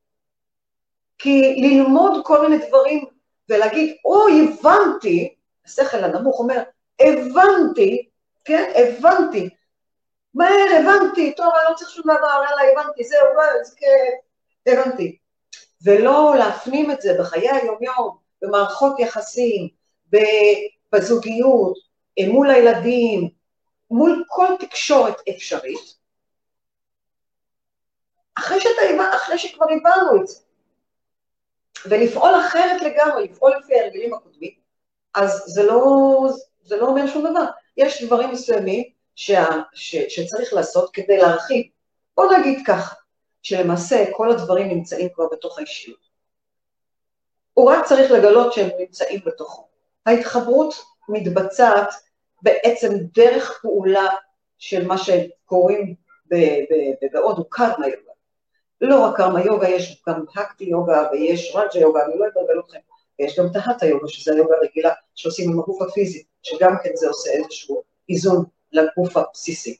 כי ללמוד כל מיני דברים ולהגיד, הבנתי, השכל הנמוך אומר, הבנתי, כן, הבנתי, מהר, הבנתי, טוב, אני לא צריך שום דבר, אלא הבנתי, זהו, זה הבנתי. ולא להפנים את זה בחיי היום-יום, במערכות יחסים, בזוגיות, מול הילדים, מול כל תקשורת אפשרית, אחרי שכבר הבנו את זה, ולפעול אחרת לגמרי, לפעול לפי ההרגלים הקודמים, אז זה לא אומר שום דבר. יש דברים מסוימים שצריך לעשות כדי להרחיב. בוא נגיד כך, שלמעשה כל הדברים נמצאים כבר בתוך האישיות. הוא רק צריך לגלות שהם נמצאים בתוכו. ההתחברות מתבצעת בעצם דרך פעולה של מה שקוראים בהודו קרמה יוגה. לא רק קרמה יוגה, יש גם הקטי יוגה ויש רג'ה יוגה, אני לא אבלבל אתכם. ויש גם תהטה יוגה, שזה היוגה הרגילה שעושים עם הגוף הפיזי, שגם כן זה עושה איזשהו איזון לגוף הבסיסי.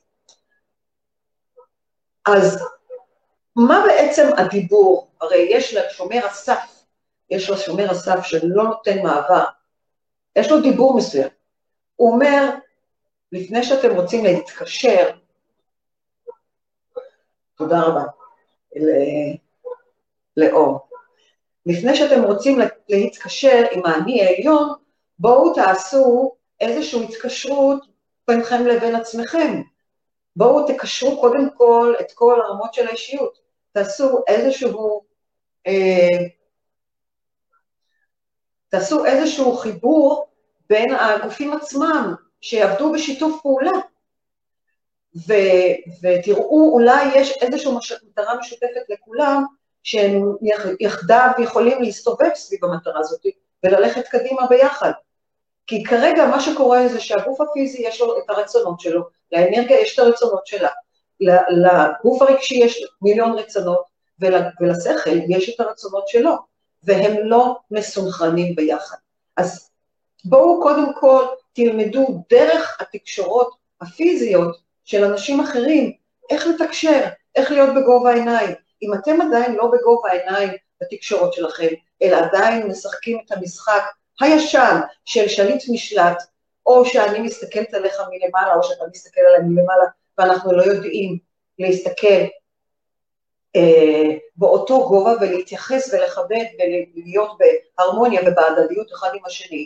אז מה בעצם הדיבור? הרי יש לשומר הסף, יש לשומר הסף שלא נותן מעבר, יש לו דיבור מסוים. הוא אומר, לפני שאתם רוצים להתקשר, תודה רבה, לאור, לפני שאתם רוצים להתקשר עם האני העליון, בואו תעשו איזושהי התקשרות ביניכם לבין עצמכם. בואו תקשרו קודם כל את כל הרמות של האישיות. תעשו איזשהו חיבור בין הגופים עצמם, שיעבדו בשיתוף פעולה. ותראו, אולי יש איזושהי מטרה משותפת לכולם, שהם יחדיו יכולים להסתובב סביב המטרה הזאת, וללכת קדימה ביחד. כי כרגע מה שקורה זה שהגוף הפיזי יש לו את הרצונות שלו, לאנרגיה יש את הרצונות שלה, לגוף הרגשי יש מיליון רצונות, ולשכל יש את הרצונות שלו, והם לא מסונכרנים ביחד. אז בואו קודם כל תלמדו דרך התקשורות הפיזיות של אנשים אחרים, איך לתקשר, איך להיות בגובה העיניים. אם אתם עדיין לא בגובה העיניים בתקשורות שלכם, אלא עדיין משחקים את המשחק הישן של שליט משלט, או שאני מסתכלת עליך מלמעלה, או שאתה מסתכל עליי מלמעלה, ואנחנו לא יודעים להסתכל באותו גובה, ולהתייחס ולכבד, ולהיות בהרמוניה ובהדדיות אחד עם השני.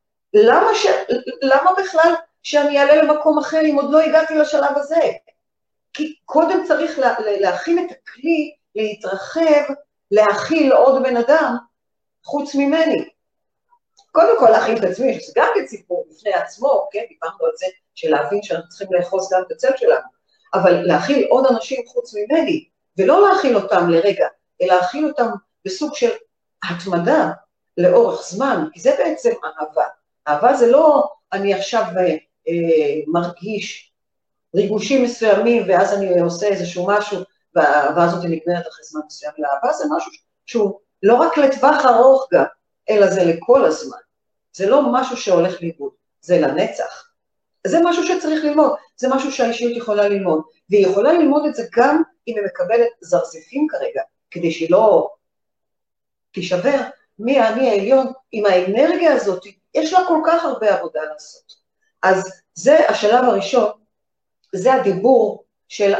למה בכלל שאני אעלה למקום אחר, אם עוד לא הגעתי לשלב הזה? כי קודם צריך להכין את הכלי, להתרחב, להכיל עוד בן אדם, חוץ ממני. קודם כל להכין את עצמי, שזה גם סיפור בפני עצמו, כן, דיברנו על זה, של להבין שאנחנו צריכים לאחוז גם את הצל שלנו, אבל להכיל עוד אנשים חוץ ממני, ולא להכיל אותם לרגע, אלא להכיל אותם בסוג של התמדה לאורך זמן, כי זה בעצם אהבה. אהבה זה לא אני עכשיו מרגיש ריגושים מסוימים, ואז אני עושה איזשהו משהו, והאהבה הזאת נגמרת אחרי זמן מסוים. לאהבה זה משהו שהוא לא רק לטווח ארוך גם, אלא זה לכל הזמן. זה לא משהו שהולך לאיבוד, זה לנצח. זה משהו שצריך ללמוד, זה משהו שהאישיות יכולה ללמוד, והיא יכולה ללמוד את זה גם אם היא מקבלת זרזיפים כרגע, כדי שהיא לא תישבר. מי האני העליון עם האנרגיה הזאת, יש לה כל כך הרבה עבודה לעשות. אז זה השלב הראשון, זה הדיבור של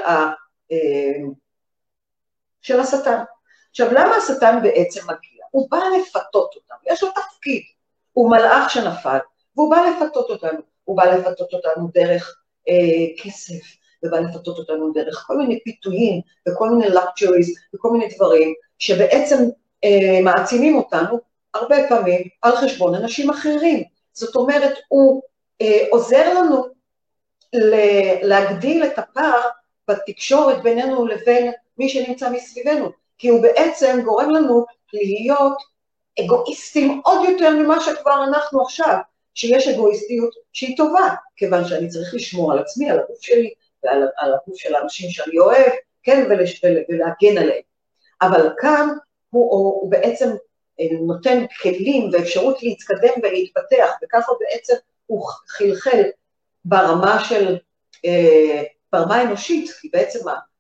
השטן. עכשיו, למה השטן בעצם מגיע? הוא בא לפתות אותנו, יש לו תפקיד, הוא מלאך שנפל, והוא בא לפתות אותנו, הוא בא לפתות אותנו דרך כסף, ובא לפתות אותנו דרך כל מיני פיתויים, וכל מיני luxuries, וכל מיני דברים, שבעצם מעצימים אותנו, הרבה פעמים, על חשבון אנשים אחרים. זאת אומרת, הוא עוזר לנו להגדיל את הפער בתקשורת בינינו לבין מי שנמצא מסביבנו, כי הוא בעצם גורם לנו להיות אגואיסטים עוד יותר ממה שכבר אנחנו עכשיו, שיש אגואיסטיות שהיא טובה, כיוון שאני צריך לשמור על עצמי, על הגוף שלי, ועל הגוף של האנשים שאני אוהב, כן, ולהגן עליהם. אבל כאן הוא בעצם נותן כלים ואפשרות להתקדם ולהתפתח, וככה בעצם הוא חלחל ברמה של, ברמה אנושית, כי בעצם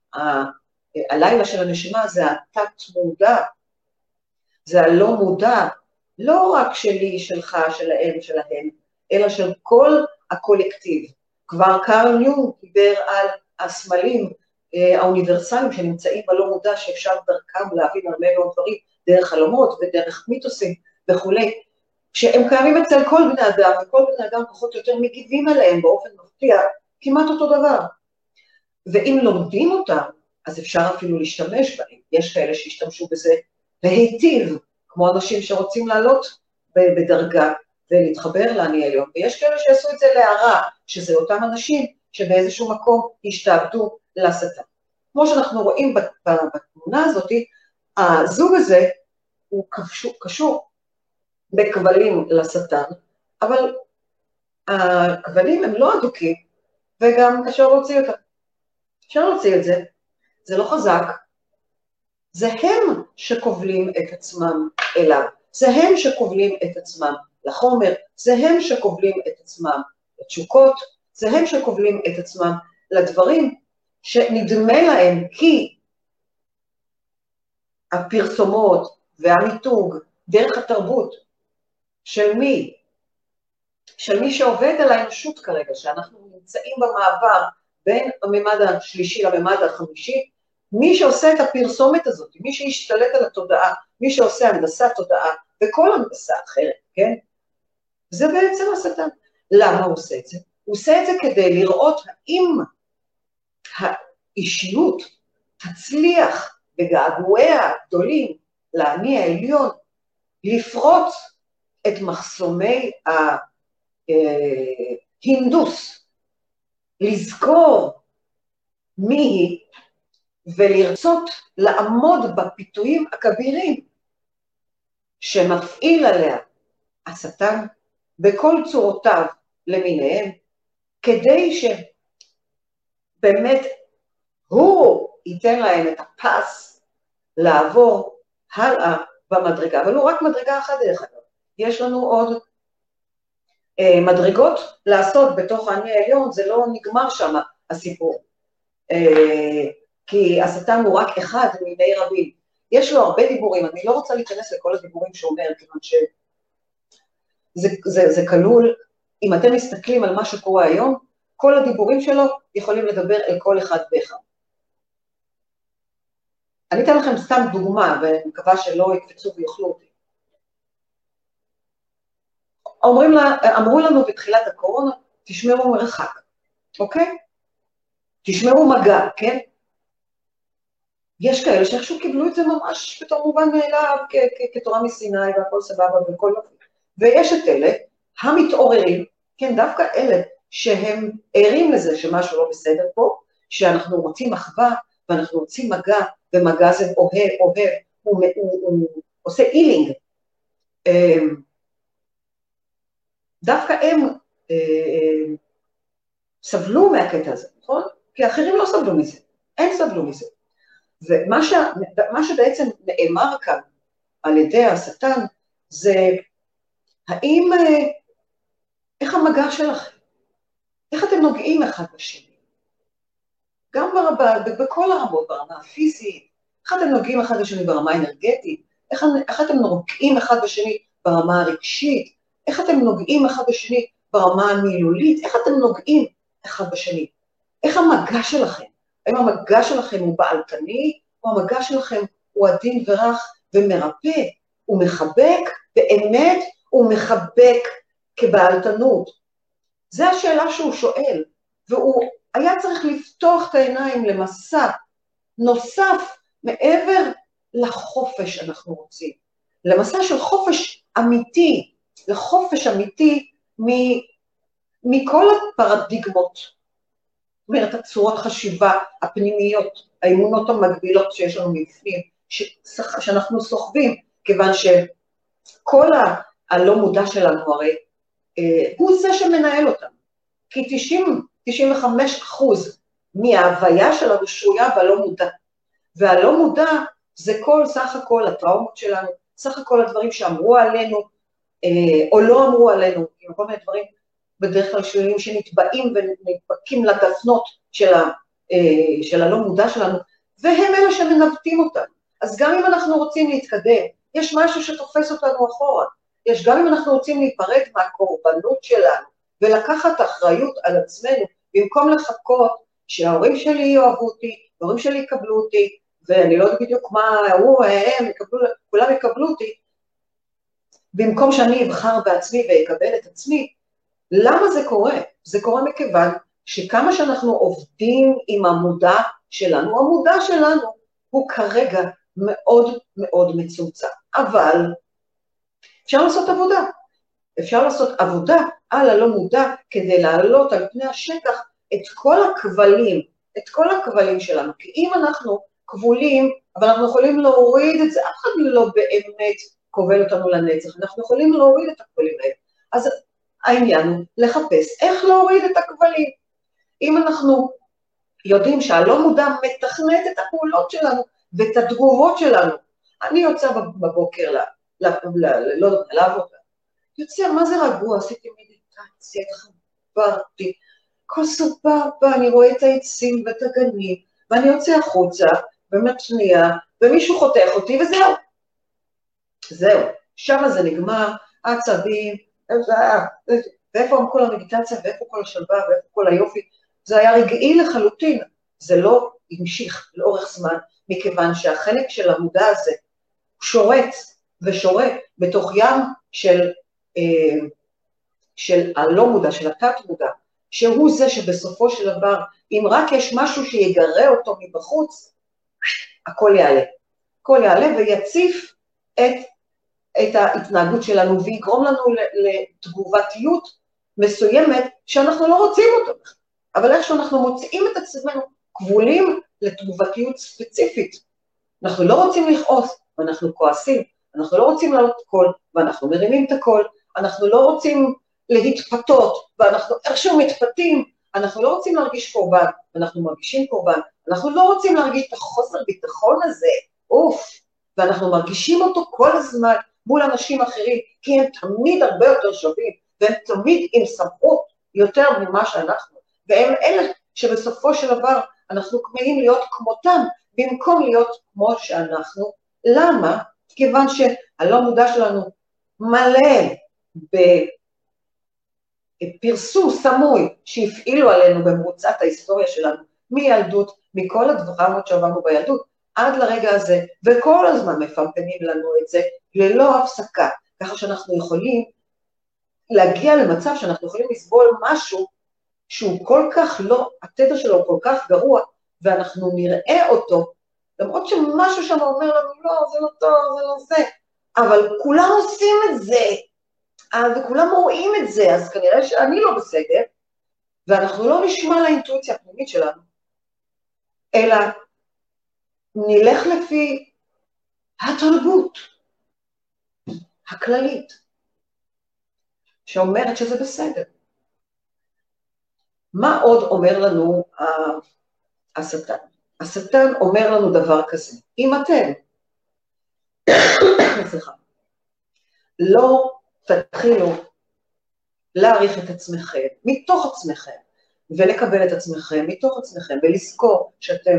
הלילה של הנשימה זה התת מודע, זה הלא מודע, לא רק שלי, שלך, שלהם, שלהם, אלא של כל הקולקטיב. כבר קרל יונג דיבר על הסמלים האוניברסליים שנמצאים בלא מודע, שאפשר דרכם להבין הרבה מאוד דברים, דרך חלומות ודרך מיתוסים וכו', שהם קיימים אצל כל בני אדם, וכל בני אדם פחות או יותר מגיבים עליהם באופן מפתיע, כמעט אותו דבר. ואם לומדים אותם, אז אפשר אפילו להשתמש בהם. יש כאלה שהשתמשו בזה להיטיב, כמו אנשים שרוצים לעלות בדרגה ולהתחבר לאני העליון, ויש כאלה שעשו את זה להרע, שזה אותם אנשים שבאיזשהו מקום השתעבדו לשטן. כמו שאנחנו רואים בתמונה הזאת, הזוג הזה הוא קשור בכבלים לשטן, אבל הכבלים הם לא אדוקים, וגם אפשר להוציא אותם. אפשר להוציא את זה, זה לא חזק, זה הם שכובלים את עצמם אליו, זה הם שכובלים את עצמם לחומר, זה הם שכובלים את עצמם לתשוקות, זה הם שכובלים את עצמם לדברים שנדמה להם, כי הפרסומות והמיתוג דרך התרבות של מי? של מי שעובד על האנושות כרגע, שאנחנו נמצאים במעבר בין הממד השלישי לממד החמישי, מי שעושה את הפרסומת הזאת, מי שישתלט על התודעה, מי שעושה הנדסת תודעה, וכל הנדסה אחרת, כן? זה בעצם השטן. למה הוא עושה את זה? הוא עושה את זה כדי לראות האם האישיות תצליח בגעגועיה הגדולים לאני העליון, לפרוץ את מחסומי ההינדוס, לזכור מי היא, ולרצות לעמוד בפיתויים הכבירים שמפעיל עליה השטן בכל צורותיו למיניהם, כדי שבאמת הוא ייתן להם את הפס לעבור הלאה במדרגה, אבל הוא רק מדרגה אחת דרך אגב. יש לנו עוד מדרגות לעשות בתוך האני העליון, זה לא נגמר שם הסיפור, כי השטן הוא רק אחד מיני רבים. יש לו הרבה דיבורים, אני לא רוצה להיכנס לכל הדיבורים שאומר, כיוון שזה כלול, אם אתם מסתכלים על מה שקורה היום, כל הדיבורים שלו יכולים לדבר אל כל אחד ואחד. אני אתן לכם סתם דוגמה, ואני מקווה שלא יקפצו ויוכלו אותי. אמרו לנו בתחילת הקורונה, תשמרו מרחק, אוקיי? תשמרו מגע, כן? יש כאלה שאיכשהו קיבלו את זה ממש בתור מובן מאליו, כתורה מסיני והכל סבבה וכל יופי. ויש את אלה המתעוררים, כן, דווקא אלה שהם ערים לזה שמשהו לא בסדר פה, שאנחנו רוצים אחווה ואנחנו רוצים מגע, ומגע זה אוהב, הוא עושה אילינג. דווקא הם סבלו מהקטע הזה, נכון? כי האחרים לא סבלו מזה, הם סבלו מזה. ומה שבעצם נאמר כאן על ידי השטן, זה האם, איך המגע שלכם? איך אתם נוגעים אחד בשני? גם בכל הרמות, ברמה הפיזית, איך אתם נוגעים אחד בשני ברמה האנרגטית? איך אתם נוגעים אחד בשני ברמה הרגשית? איך אתם נוגעים אחד בשני ברמה המילולית? איך אתם נוגעים אחד בשני? איך המגע שלכם? האם המגע שלכם הוא בעלתני, או המגע שלכם הוא עדין ורך ומרפא? הוא מחבק באמת, הוא מחבק כבעלתנות. זו השאלה שהוא שואל, והוא היה צריך לפתוח את העיניים למסע נוסף מעבר לחופש אנחנו רוצים. למסע של חופש אמיתי, לחופש אמיתי מכל הפרדיגמות, זאת אומרת, הצורות חשיבה הפנימיות, האמונות המגבילות שיש לנו מבפנים, שאנחנו סוחבים, כיוון שכל הלא מודע שלנו הרי, הוא זה שמנהל אותם. כי 95% מההוויה שלנו שרויה בלא מודע. והלא מודע זה סך הכל הטראומות שלנו, סך הכל הדברים שאמרו עלינו, או לא אמרו עלינו, עם כל מיני דברים בדרך כלל שליליים שנתבעים ונתבקים לדפנות של הלא מודע שלנו, והם אלה שמנווטים אותם. אז גם אם אנחנו רוצים להתקדם, יש משהו שתופס אותנו אחורה, גם אם אנחנו רוצים להיפרד מהקורבנות שלנו, ולקחת אחריות על עצמנו, במקום לחכות שההורים שלי יאהבו אותי, ההורים שלי יקבלו אותי, ואני לא יודעת בדיוק מה, כולם יקבלו אותי, במקום שאני אבחר בעצמי ויקבל את עצמי. למה זה קורה? זה קורה מכיוון שכמה שאנחנו עובדים עם המודע שלנו, המודע שלנו הוא כרגע מאוד מאוד מצומצם, אבל אפשר לעשות עבודה. אפשר לעשות עבודה על הלא מודע כדי לעלות על פני השטח את כל הכבלים שלנו. כי אם אנחנו כבולים, אבל אנחנו יכולים להוריד את זה, אף אחד לא באמת כובל אותנו לנצח, אנחנו יכולים להוריד את הכבלים האלה. אז העניין הוא לחפש איך להוריד את הכבלים. אם אנחנו יודעים שהלא מודע מתכנת את הפעולות שלנו ואת התגובות שלנו, אני יוצא בבוקר לא יודעת, לעבודה, יוצא, מה זה רגוע? עשיתי מדיטציה, חברתי, כל סבבה, אני רואה את העצים ואת הגנים, ואני יוצא החוצה, באמת שנייה, ומישהו חותך אותי, וזהו. זהו, שם זה נגמר, עצבים, ואיפה כל המדיטציה, ואיפה כל השלווה, ואיפה כל היופי, זה היה רגעי לחלוטין, זה לא המשיך לאורך זמן, מכיוון שהחלק של המודע הזה שורץ ושורה בתוך ים של הלא מודע, של התת מודע, שהוא זה שבסופו של דבר, אם רק יש משהו שיגרה אותו מבחוץ, הכל יעלה. הכל יעלה ויציף את ההתנהגות שלנו, ויגרום לנו לתגובתיות מסוימת, שאנחנו לא רוצים אותה. אבל איך שאנחנו מוצאים את עצמנו כבולים לתגובתיות ספציפית. אנחנו לא רוצים לכעוס, ואנחנו כועסים, אנחנו לא רוצים לעלות קול, ואנחנו מרימים את הקול, אנחנו לא רוצים להתפתות, ואנחנו איכשהו מתפתים, אנחנו לא רוצים להרגיש קורבן, ואנחנו מרגישים קורבן, אנחנו לא רוצים להרגיש את החוסר ביטחון הזה, ואנחנו מרגישים אותו כל הזמן מול אנשים אחרים, כי הם תמיד הרבה יותר שווים, והם תמיד עם סמכות יותר ממה שאנחנו, והם אלה שבסופו של דבר אנחנו כמהים להיות כמותם, במקום להיות כמו שאנחנו. למה? כיוון שהלא מודע שלנו מלא בפרסום סמוי שהפעילו עלינו במרוצת ההיסטוריה שלנו, מילדות, מכל הדברים שעברנו בילדות, עד לרגע הזה, וכל הזמן מפמפמים לנו את זה ללא הפסקה, ככה שאנחנו יכולים להגיע למצב שאנחנו יכולים לסבול משהו שהוא כל כך לא, התדר שלו כל כך גרוע, ואנחנו נראה אותו, למרות שמשהו שם אומר לנו, לא, זה לא טוב, זה לא זה, אבל כולם עושים את זה, וכולם רואים את זה, אז כנראה שאני לא בסדר, ואנחנו לא נשמע לאינטואיציה הפנימית שלנו, אלא נלך לפי התרבות הכללית, שאומרת שזה בסדר. מה עוד אומר לנו השטן? השטן אומר לנו דבר כזה, אם אתם, לא תתחילו להעריך את עצמכם, מתוך עצמכם, ולקבל את עצמכם, מתוך עצמכם, ולזכור שאתם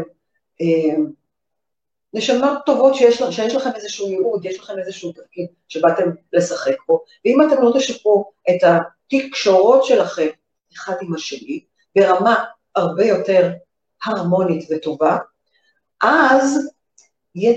נשמות טובות שיש לכם איזשהו ייעוד, יש לכם איזשהו תפקיד שבאתם לשחק בו, ואם אתם לא תשפרו את התקשורות שלכם אחד עם השני, ברמה הרבה יותר הרמונית וטובה, אז יהיה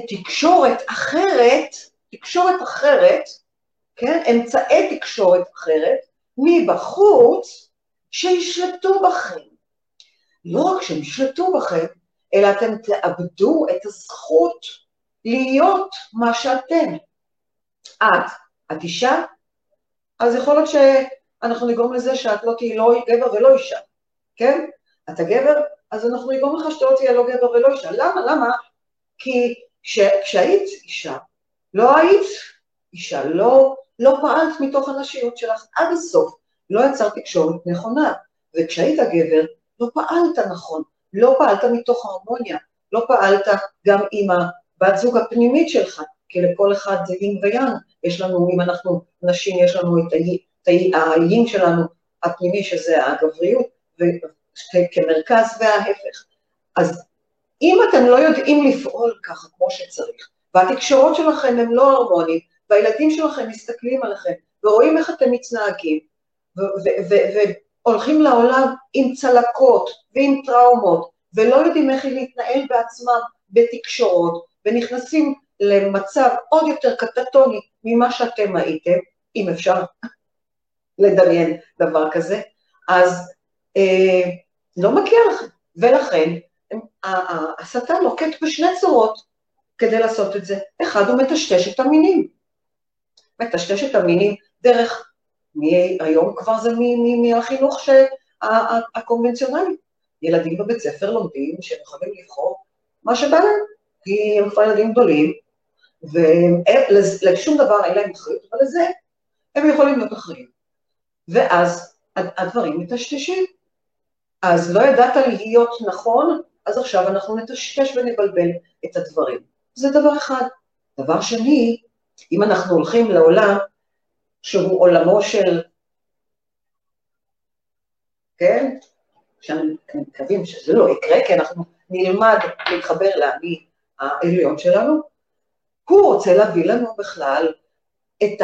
תקשורת אחרת, כן? אמצעי תקשורת אחרת, מבחוץ, שישלטו בכם. לא רק שהם ישלטו בכם, אלא אתם תאבדו את הזכות להיות מה שאתם. את אישה, אז יכול להיות שאנחנו נגרום לזה שאת לא תהיה לא גבר ולא אישה, כן? אתה גבר, אז אנחנו נגרום לך שאתה לא תהיה לא גבר ולא אישה. למה? כי כשהיית אישה, לא היית אישה, לא פעלת מתוך הנשיות שלך עד הסוף, לא יצרת תקשורת נכונה, וכשהיית גבר, לא פעלת נכון, לא פעלת מתוך הרמוניה, לא פעלת גם עם הבת זוג הפנימית שלך, כי לכל אחד זה יין ויין, יש לנו, אם אנחנו נשים, יש לנו את היין שלנו הפנימי, שזה הגבריות, כמרכז וההפך. אז אם אתם לא יודעים לפעול ככה כמו שצריך, והתקשורות שלכם הם לא הרמוניים, והילדים שלכם מסתכלים עליכם, ורואים איך אתם מתנהגים, והולכים לעולם עם צלקות ועם טראומות, ולא יודעים איך להתנהל בעצמם בתקשורות, ונכנסים למצב עוד יותר קטטוני ממה שאתם הייתם, אם אפשר לדמיין דבר כזה, אז לא מגיע לכם. ולכן השטן נוקט בשני צורות כדי לעשות את זה. אחד, הוא מטשטש את המינים. מטשטש את המינים דרך, היום כבר זה מהחינוך הקונבנציונלי. ילדים בבית ספר לומדים שהם יכולים לבחור מה שבא להם, כי הם כבר ילדים גדולים, ולשום דבר אין להם אחריות, אבל לזה הם יכולים להיות אחראים. ואז הדברים מטשטשים. אז לא ידעת להיות נכון, אז עכשיו אנחנו נטשטש ונבלבל את הדברים. זה דבר אחד. דבר שני, אם אנחנו הולכים לעולם שהוא עולמו של, כן? שאני מקווים שזה לא יקרה, כי אנחנו נלמד להתחבר לעני העליון שלנו, הוא רוצה להביא לנו בכלל את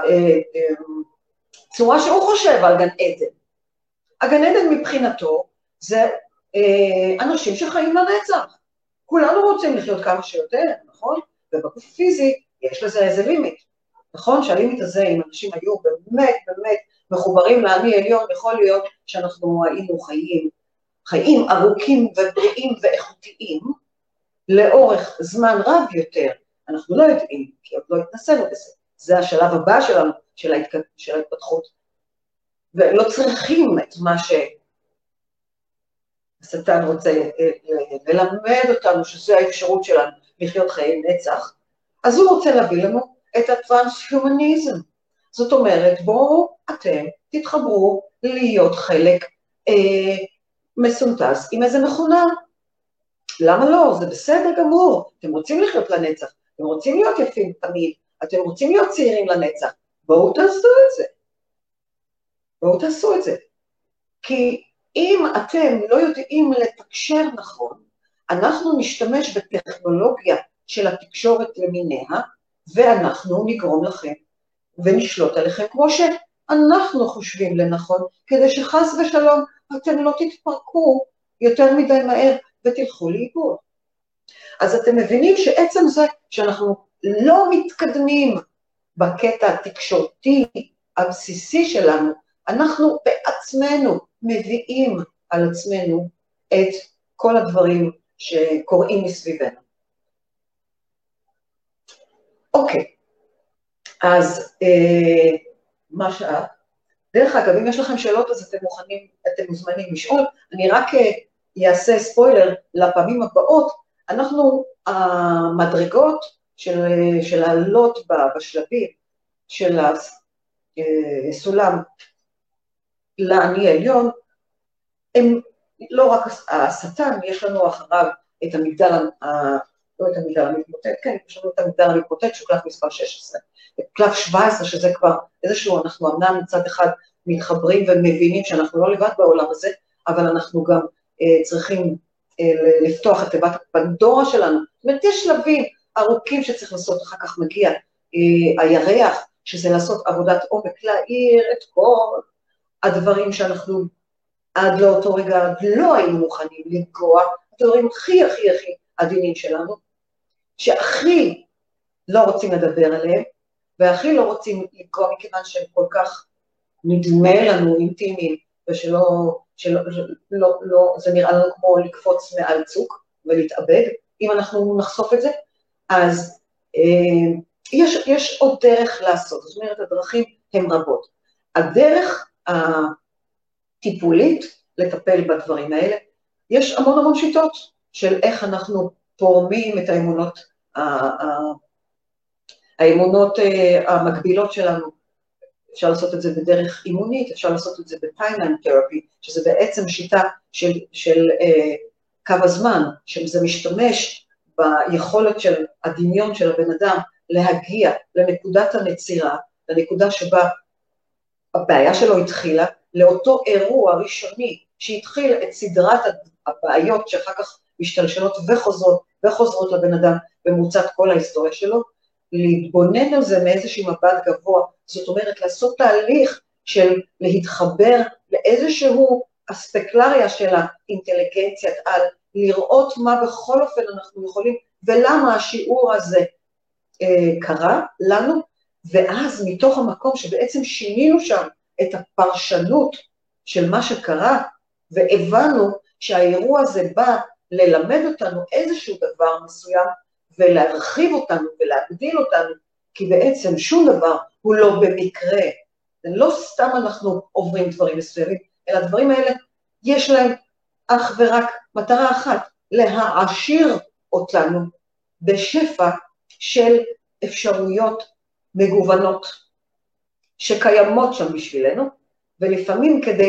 הצורה שהוא חושב על גן עדן. הגן עדן מבחינתו זה אנשים שחיים לנצח. כולנו רוצים לחיות כמה שיותר, נכון? ובגוף פיזי יש לזה איזה לימיט. נכון שהלימיט הזה, אם אנשים היו באמת מחוברים לעני עליון, יכול להיות שאנחנו היינו חיים ארוכים ובריאים ואיכותיים, לאורך זמן רב יותר. אנחנו לא יודעים, כי עוד לא התנסינו בזה. זה השלב הבא שלנו, של ההתפתחות. ולא צריכים את מה השטן רוצה ללמד אותנו שזו האפשרות שלנו לחיות חיי נצח, אז הוא רוצה להביא לנו את הטרנס-הומניזם. זאת אומרת, בואו אתם תתחברו להיות חלק מסונטז עם איזה מכונה. למה לא? זה בסדר גמור. אתם רוצים לחיות לנצח, אתם רוצים להיות יפים תמיד, אתם רוצים להיות צעירים לנצח. בואו תעשו את זה. בואו תעשו את זה. כי אם אתם לא יודעים לתקשר נכון, אנחנו נשתמש בטכנולוגיה של התקשורת למיניה, ואנחנו נגרום לכם ונשלוט עליכם כמו שאנחנו חושבים לנכון, כדי שחס ושלום אתם לא תתפרקו יותר מדי מהר ותלכו לאיבוד. אז אתם מבינים שעצם זה שאנחנו לא מתקדמים בקטע התקשורתי הבסיסי שלנו, אנחנו בעצמנו מביאים על עצמנו את כל הדברים שקוראים מסביבנו. אוקיי, אז מה שעה? דרך אגב, אם יש לכם שאלות אז אתם מוזמנים לשאול, אני רק אעשה ספוילר לפעמים הבאות, אנחנו המדרגות של העלות בשלבים של הסולם לעני העליון, הם לא רק השטן, יש לנו אחריו את המגדל, לא את המגדל המתמוטט, כן, יש לנו את המגדל המתמוטט שהוא קלף מספר 16, את קלף 17 שזה כבר איזשהו, אנחנו אמנם מצד אחד מתחברים ומבינים שאנחנו לא לבד בעולם הזה, אבל אנחנו גם צריכים לפתוח את תיבת הפנדורה שלנו, זאת אומרת יש שלבים ארוכים שצריך לעשות, אחר כך מגיע הירח, שזה לעשות עבודת עומק, להעיר את כל הדברים שאנחנו עד לאותו רגע לא היינו מוכנים לגוע, הדברים הכי עדינים שלנו, שהכי לא רוצים לדבר עליהם, והכי לא רוצים לגוע מכיוון שהם כל כך נדמה לנו אינטימיים, ושלא, זה נראה לנו כמו לקפוץ מעל צוק ולהתאבד, אם אנחנו נחשוף את זה, אז יש עוד דרך לעשות, זאת אומרת הדרכים הן רבות. הדרך הטיפולית לטפל בדברים האלה, יש המון שיטות של איך אנחנו פורמים את האמונות המקבילות שלנו, אפשר לעשות את זה בדרך אימונית, אפשר לעשות את זה בטיימליין תרפי, שזה בעצם שיטה של קו הזמן, שזה משתמש ביכולת של הדמיון של הבן אדם להגיע לנקודת הנצירה, לנקודה שבה הבעיה שלו התחילה, לאותו אירוע ראשוני שהתחיל את סדרת הבעיות שאחר כך משתלשלות וחוזרות לבן אדם במוצאת כל ההיסטוריה שלו, להתבונן על זה מאיזושהי מבט גבוה, זאת אומרת לעשות תהליך של להתחבר לאיזשהו אספקלריה של האינטליגנציית על, לראות מה בכל אופן אנחנו יכולים, ולמה השיעור הזה קרה לנו, ואז מתוך המקום שבעצם שינינו שם את הפרשנות של מה שקרה, והבנו שהאירוע הזה בא ללמד אותנו איזשהו דבר מסוים, ולהרחיב אותנו ולהגדיל אותנו, כי בעצם שום דבר הוא לא במקרה, זה לא סתם אנחנו עוברים דברים מסוימים, אלא הדברים האלה יש להם אך ורק מטרה אחת, להעשיר אותנו בשפע של אפשרויות מגוונות שקיימות שם בשבילנו, ולפעמים כדי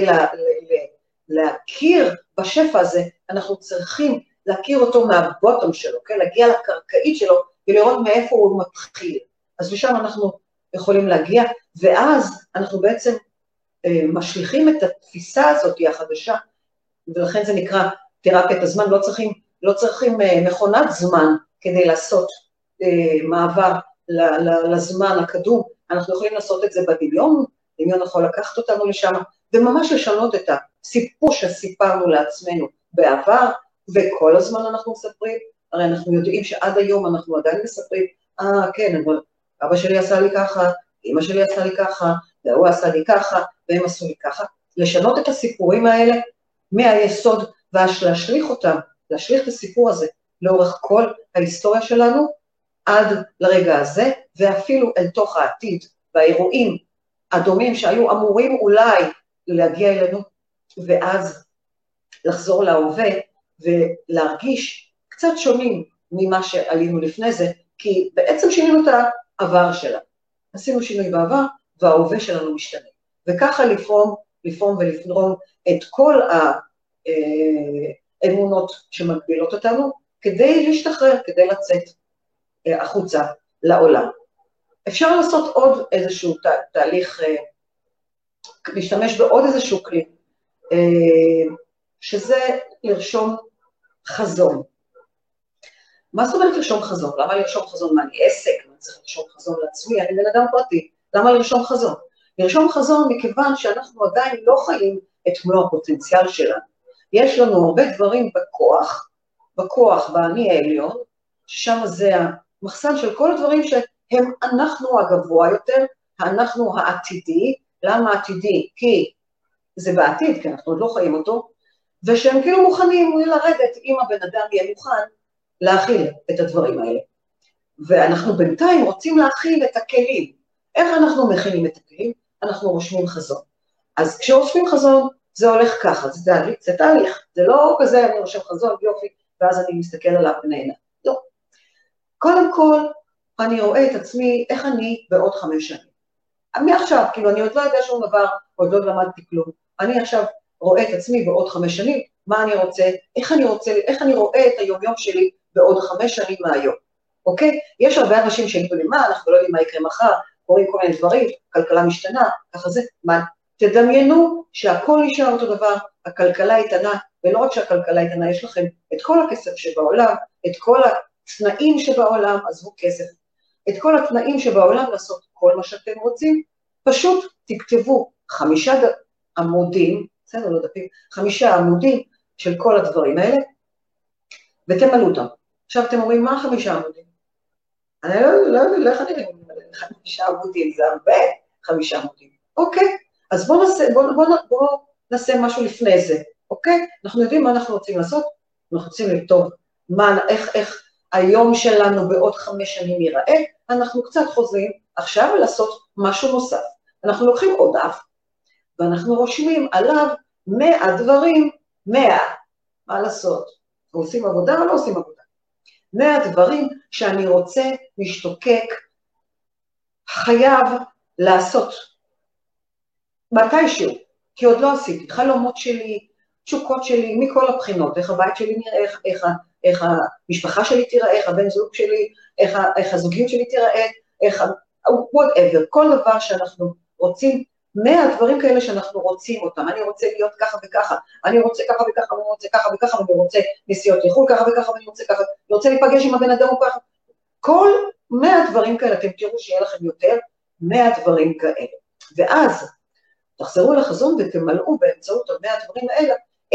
להכיר בשפע הזה, אנחנו צריכים להכיר אותו מהבוטום שלו, כן? להגיע לקרקעית שלו ולראות מאיפה הוא מתחיל. אז לשם אנחנו יכולים להגיע, ואז אנחנו בעצם משליכים את התפיסה הזאת החדשה, ולכן זה נקרא תרפיית הזמן, לא צריכים מכונת זמן כדי לעשות מעבר לזמן הקדום, אנחנו יכולים לעשות את זה בדמיון, דמיון יכול לקחת אותנו לשם, וממש לשנות את הסיפור שסיפרנו לעצמנו בעבר, וכל הזמן אנחנו מספרים, הרי אנחנו יודעים שעד היום אנחנו עדיין מספרים, כן, אבל אבא שלי עשה לי ככה, אמא שלי עשה לי ככה, והוא עשה לי ככה, והם עשו לי ככה, לשנות את הסיפורים האלה מהיסוד, ולהשליך אותם, להשליך את הסיפור הזה, לאורך כל ההיסטוריה שלנו, עד לרגע הזה, ואפילו אל תוך העתיד, והאירועים הדומים שהיו אמורים אולי להגיע אלינו, ואז לחזור להווה ולהרגיש קצת שונים ממה שעלינו לפני זה, כי בעצם שינינו את העבר שלנו. עשינו שינוי בעבר וההווה שלנו משתנה. וככה לפרום ולפרום את כל האמונות שמגבילות אותנו, כדי להשתחרר, כדי לצאת החוצה לעולם. אפשר לעשות עוד איזשהו תהליך, להשתמש בעוד איזשהו כלי, שזה לרשום חזון. מה זאת אומרת לרשום חזון? למה לרשום חזון? מה, אני עסק? אני צריך לרשום חזון לעצמי? אני בן אדם פרטי. למה לרשום חזון? לרשום חזון מכיוון שאנחנו עדיין לא חיים את מלוא הפוטנציאל שלנו. יש לנו הרבה דברים בכוח, באני העליון, ששם זה המחסן של כל הדברים שהם אנחנו הגבוה יותר, אנחנו העתידי. למה העתידי? כי זה בעתיד, כי אנחנו עוד לא חיים אותו, ושהם כאילו מוכנים לרדת אם הבן אדם יהיה מוכן להכיל את הדברים האלה. ואנחנו בינתיים רוצים להכיל את הכלים. איך אנחנו מכילים את הכלים? אנחנו רושמים חזון. אז כשרושמים חזון, זה הולך ככה, זה תהליך, זה לא כזה אני רושם חזון, יופי, ואז אני מסתכל עליו ונהנה. לא. קודם כל, אני רואה את עצמי, איך אני בעוד 5 שנים. מעכשיו, כאילו אני עוד לא יודע שום דבר, עוד לא למדתי כלום. אני עכשיו רואה את עצמי בעוד 5 שנים, מה אני רוצה, איך אני רואה את היום-יום שלי בעוד 5 שנים מהיום. אוקיי? יש הרבה אנשים שיגידו לי, מה, אנחנו לא יודעים מה יקרה מחר, קוראים כל מיני דברים, כלכלה משתנה, ככה זה, מה? תדמיינו שהכל נשאר אותו דבר, הכלכלה איתנה, ולא רק שהכלכלה איתנה, יש לכם את כל הכסף שבעולם, את כל התנאים שבעולם, עזבו כסף, את כל התנאים שבעולם לעשות כל מה שאתם רוצים, פשוט תכתבו 5 עמודים, בסדר, לא דפים, 5 עמודים של כל הדברים האלה, ותמלאו אותם. עכשיו אתם אומרים, מה 5 עמודים? אני לא יודע, איך אני אומר, 5 עמודים, זה הרבה 5 עמודים. אוקיי, אז בואו נעשה משהו לפני זה, אוקיי? אנחנו יודעים מה אנחנו רוצים לעשות, אנחנו רוצים לכתוב איך היום שלנו בעוד 5 שנים ייראה, אנחנו קצת חוזרים עכשיו לעשות משהו נוסף. אנחנו לוקחים עוד דף, ואנחנו רושמים עליו 100 דברים, 100, מה לעשות? עושים עבודה או לא עושים עבודה? 100 דברים שאני רוצה משתוקק, חייב לעשות. מתישהו, כי עוד לא עשיתי, חלומות שלי, תשוקות שלי, מכל הבחינות, איך הבית שלי נראה, איך המשפחה שלי תראה, איך הבן זוג שלי, איך הזוגיות שלי תראה, איך, whatever, כל דבר שאנחנו רוצים, 100 דברים כאלה שאנחנו רוצים אותם, אני רוצה להיות ככה וככה, אני רוצה ככה וככה, אני רוצה ככה וככה, אני רוצה נסיעות לחו"ל ככה וככה, אני רוצה ככה, אני רוצה להיפגש עם הבן אדם וככה, כל 100 דברים כאלה, אתם תראו שיהיה לכם יותר 100 דברים כאלה, ואז תחזרו לחזון ותמלאו באמצעות 100 הדברים האלה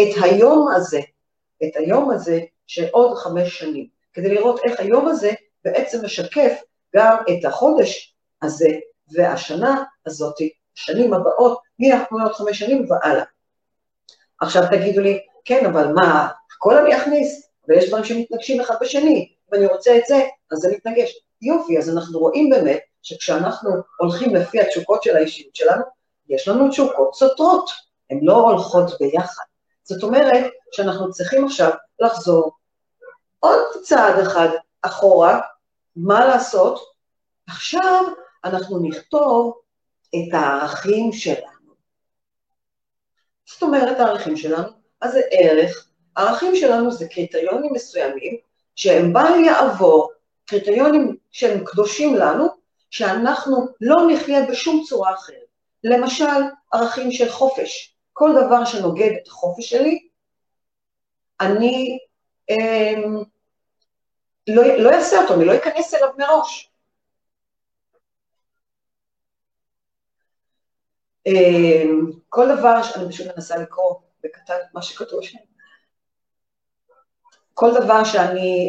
את היום הזה של עוד 5 שנים, כדי לראות איך היום הזה בעצם משקף גם את החודש הזה והשנה הזאת, שנים הבאות, מעוד 5 שנים והלאה. עכשיו תגידו לי, כן, אבל מה, הכל אני אכניס, ויש דברים שמתנגשים אחד בשני, ואני רוצה את זה, אז זה מתנגש. יופי, אז אנחנו רואים באמת שכשאנחנו הולכים לפי התשוקות של האישיות שלנו, יש לנו תשוקות סותרות, הן לא הולכות ביחד. זאת אומרת שאנחנו צריכים עכשיו לחזור עוד צעד אחד אחורה, מה לעשות? עכשיו אנחנו נכתוב את הערכים שלנו. זאת אומרת, הערכים שלנו, אז זה ערך, הערכים שלנו זה קריטריונים מסוימים, שהם בל יעבור, קריטריונים שהם קדושים לנו, שאנחנו לא נחיה בשום צורה אחרת. למשל, ערכים של חופש. כל דבר שנוגד את החופש שלי, אני לא אעשה אותו, אני לא אכנס אליו מראש. כל דבר, אני פשוט מנסה לקרוא בקטן מה שכתוב שם, כל דבר שאני,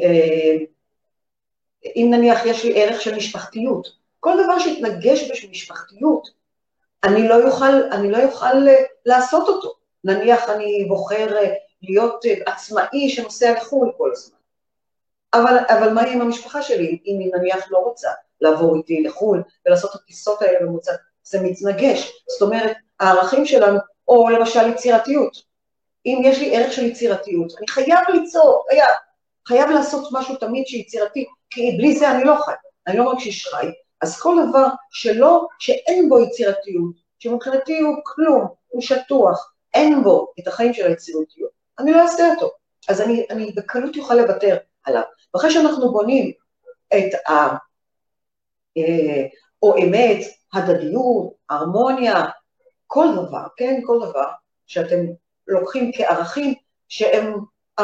אם נניח יש לי ערך של משפחתיות, כל דבר שהתנגש במשפחתיות, אני לא יוכל לעשות אותו. נניח אני בוחר להיות עצמאי שנוסע לחו"ל כל הזמן. אבל מה יהיה עם המשפחה שלי, אם היא נניח לא רוצה לעבור איתי לחו"ל ולעשות את הטיסות האלה במוצא, זה מתנגש. זאת אומרת, הערכים שלנו, או למשל יצירתיות. אם יש לי ערך של יצירתיות, אני חייב ליצור, חייב לעשות משהו תמיד שיצירתי, כי בלי זה אני לא חי, אני לא מרגיש חי. אז כל דבר שאין בו יצירתיות, שמבחינתי הוא כלום, הוא שטוח, אין בו את החיים של היצירתיות, אני לא אעשה אותו. אז אני בקלות יוכל לוותר עליו. ואחרי שאנחנו בונים את או אמת, הדדיות, הרמוניה, כל דבר, כן, כל דבר שאתם לוקחים כערכים שהם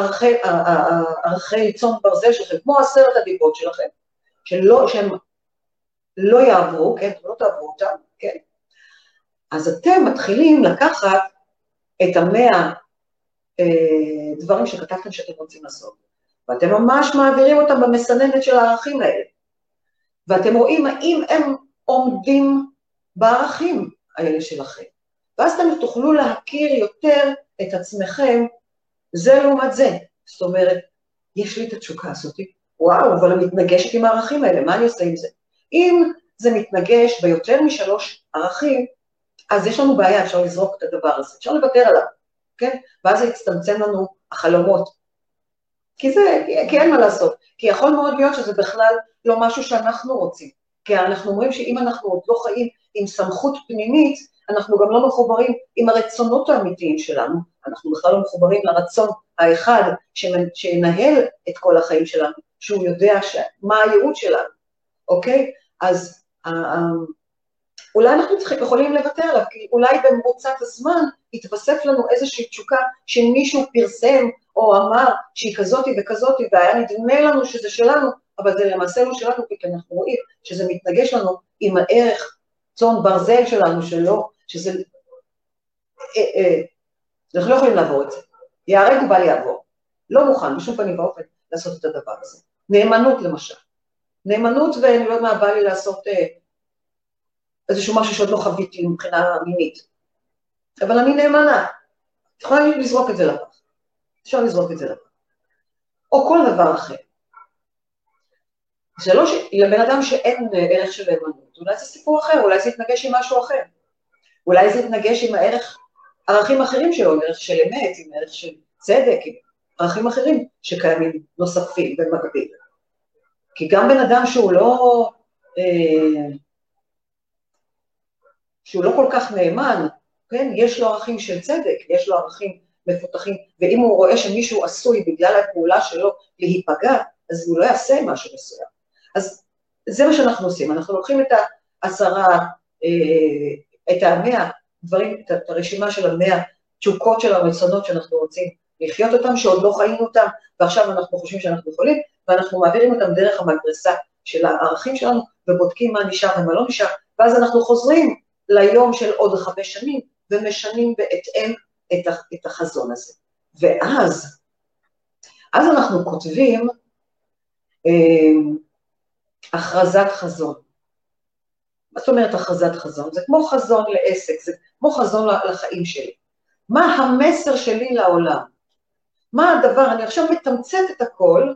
ערכי צאן ברזל שלכם, כמו 10 הדיברות שלכם, שהם לא יעברו, כן, אתם לא תעברו אותם, כן, אז אתם מתחילים לקחת את 100 דברים שכתבתם שאתם רוצים לעשות, ואתם ממש מעבירים אותם במסננת של הערכים האלה, ואתם רואים האם הם עומדים בערכים האלה שלכם, ואז אתם תוכלו להכיר יותר את עצמכם, זה לעומת זה. זאת אומרת, יש לי את התשוקה הזאת, וואו, אבל אני מתנגשת עם הערכים האלה, מה אני עושה עם זה? אם זה מתנגש ביותר מ3 ערכים, אז יש לנו בעיה, אפשר לזרוק את הדבר הזה, אפשר לוותר עליו, כן? ואז זה יצטמצם לנו החלומות. כי אין מה לעשות, כי יכול מאוד להיות שזה בכלל לא משהו שאנחנו רוצים, כי אנחנו אומרים שאם אנחנו עוד לא חיים עם סמכות פנימית, אנחנו גם לא מחוברים עם הרצונות האמיתיים שלנו, אנחנו בכלל לא מחוברים לרצון האחד שינהל את כל החיים שלנו, שהוא יודע מה הייעוד שלנו, אוקיי? אז אולי אנחנו יכולים לוותר עליו, כי אולי במרוצת הזמן יתווסף לנו איזושהי תשוקה שמישהו פרסם או אמר שהיא כזאת וכזאת, והיה נדמה לנו שזה שלנו, אבל זה למעשה לא שלנו, כי אנחנו רואים שזה מתנגש לנו עם הערך צאן ברזל שלנו, שזה אנחנו לא יכולים לעבור את זה, יהרג ובל יעבור, לא מוכן בשום פנים ואופן לעשות את הדבר הזה. נאמנות למשל, נאמנות, ואני לא יודע מה בא לי לעשות איזשהו משהו שעוד לא חוויתי מבחינה מינית, אבל אני נאמנה, יכולה לזרוק את זה לפח, אפשר לזרוק את זה לפח, או כל דבר אחר. זה לא לבן אדם שאין ערך של נאמנות, אולי זה סיפור אחר, אולי זה יתנגש עם משהו אחר, אולי זה יתנגש עם ערכים אחרים שלו, עם ערך של אמת, עם ערך של צדק, עם ערכים אחרים שקיימים נוספים במקביל. כי גם בן אדם שהוא לא כל כך נאמן, כן? יש לו ערכים של צדק, יש לו ערכים מפותחים, ואם הוא רואה שמישהו עשוי בגלל הפעולה שלו להיפגע, אז הוא לא יעשה משהו מסוים. אז זה מה שאנחנו עושים, אנחנו לוקחים את 10, את 100 דברים, את הרשימה של 100 תשוקות של הרצונות שאנחנו רוצים לחיות אותם, שעוד לא חיינו אותם, ועכשיו אנחנו חושבים שאנחנו יכולים, ואנחנו מעבירים אותם דרך המגרסה של הערכים שלנו, ובודקים מה נשאר ומה לא נשאר, ואז אנחנו חוזרים ליום של עוד 5 שנים, ומשנים בהתאם את החזון הזה. ואז אנחנו כותבים הכרזת חזון. מה זאת אומרת הכרזת חזון? זה כמו חזון לעסק, זה כמו חזון לחיים שלי. מה המסר שלי לעולם? מה הדבר? אני עכשיו מתמצת את הכל,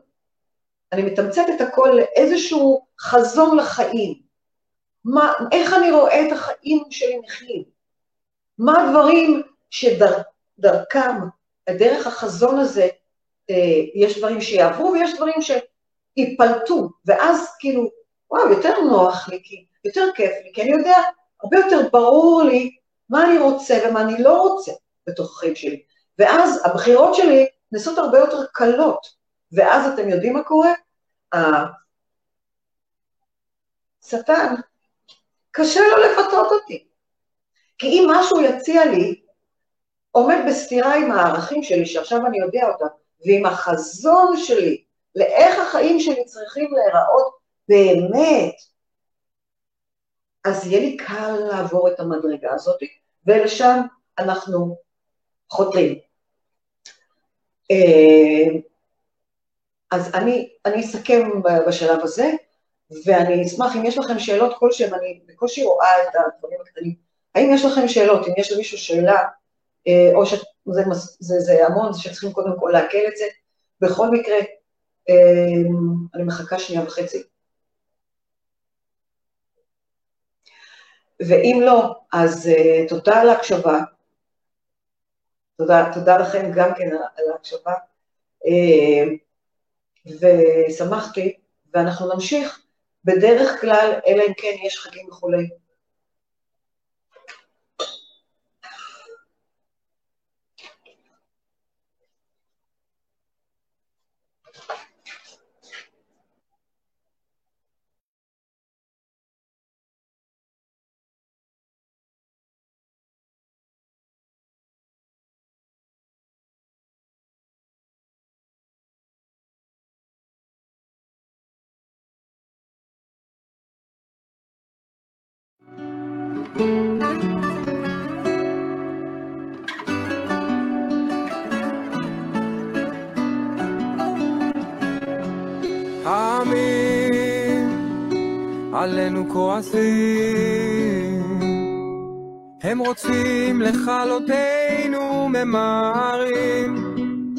לאיזשהו חזון לחיים. איך אני רואה את החיים שלי נחיים? מה הדברים שדרכם, דרך החזון הזה, יש דברים שיעברו ויש דברים שיפלטו, ואז כאילו, וואו, יותר נוח לי, יותר כיף לי, כי אני יודע, הרבה יותר ברור לי מה אני רוצה ומה אני לא רוצה בתוך החיים שלי, ואז הבחירות שלי נעשות הרבה יותר קלות, ואז אתם יודעים מה קורה? השטן, קשה לו לפתות אותי, כי אם משהו יציע לי, עומד בסתירה עם הערכים שלי, שעכשיו אני יודע אותם, ועם החזון שלי, לאיך החיים שלי צריכים להיראות באמת, אז יהיה לי קל לעבור את המדרגה הזאת, ולשם אנחנו חותרים. אז אני אסכם בשלב הזה, ואני אשמח אם יש לכם שאלות כלשהם, אני בקושי רואה את הדברים הקטנים. האם יש לכם שאלות, אם יש למישהו שאלה, או שזה המון שצריכים קודם כל להקל את זה, בכל מקרה, אני מחכה 2.5 דקות. ואם לא, אז תודה על ההקשבה, תודה לכם גם כן על ההקשבה, ושמחתי, ואנחנו נמשיך בדרך כלל, אלא אם כן יש חגים וכולי. העמים עלינו כועסים, הם רוצים לכלותנו ממהרים,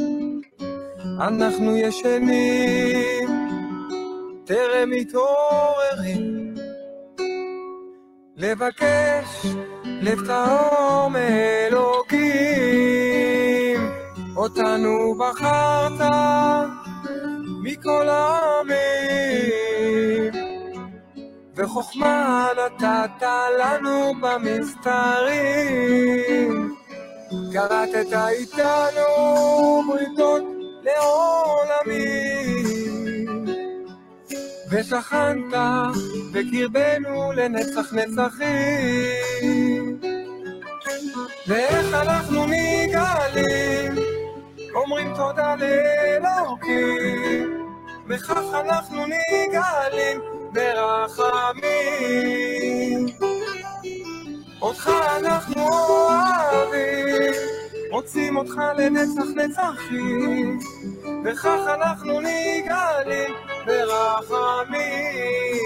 אנחנו ישנים טרם מתעוררים, לבקש לב טהור מאלוקים, אותנו בחרת מכל העמים, וחוכמה נתת לנו במסתרים, קראת איתנו בריתות לעולמים, ושכנת בקרבנו לנצח נצחים. ואיך אנחנו נגאלים, אומרים תודה לאלוקים, בכך אנחנו נגאלים ברחמים. אותך אנחנו אוהבים, רוצים אותך לנצח נצחים, בכך אנחנו נגאלים ברחמים.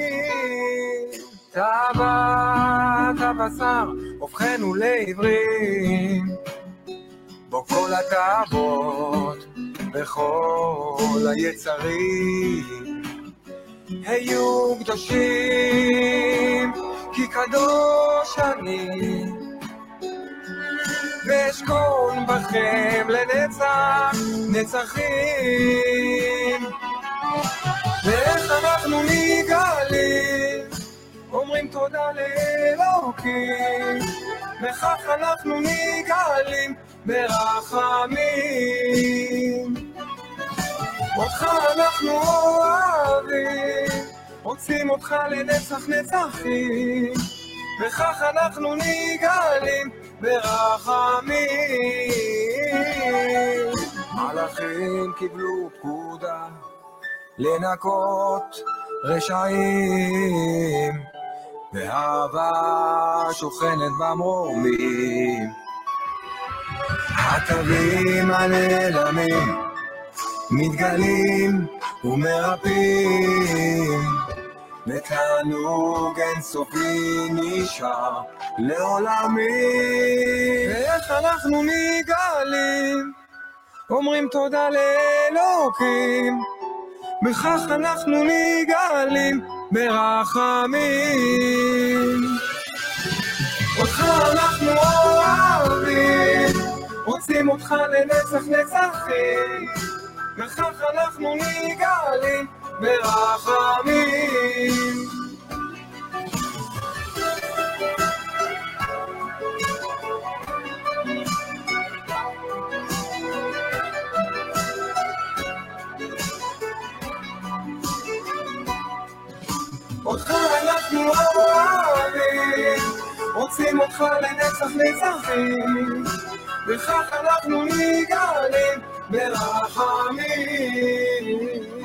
תאוות הבשר הופכנו לעברים, בו כל התאוות וכל היצרים, היו קדושים כי קדוש אני, ואשכון בכם לנצח נצחים. ואיך אנחנו נגאלים, אומרים תודה לאלוקים, בכך אנחנו נגאלים ברחמים. אותך אנחנו אוהבים, רוצים אותך לנצח נצחים, בכך אנחנו נגאלים ברחמים. מלאכים קיבלו פקודה לנקות רשעים, ואהבה שוכנת במרומים, הטובים הנעלמים מתגלים ומרפאים, ותענוג אינסופי נשאר לעולמים. ואיך אנחנו נגאלים, אומרים תודה לאלוקים, בכך אנחנו נגאלים ברחמים. אותך אנחנו אוהבים, רוצים אותך לנצח נצחים, בכך אנחנו נגאלים ברחמים. אותך אנחנו אוהבים, רוצים אותך לנצח נצחים, בכך אנחנו נגאלים ברחמים.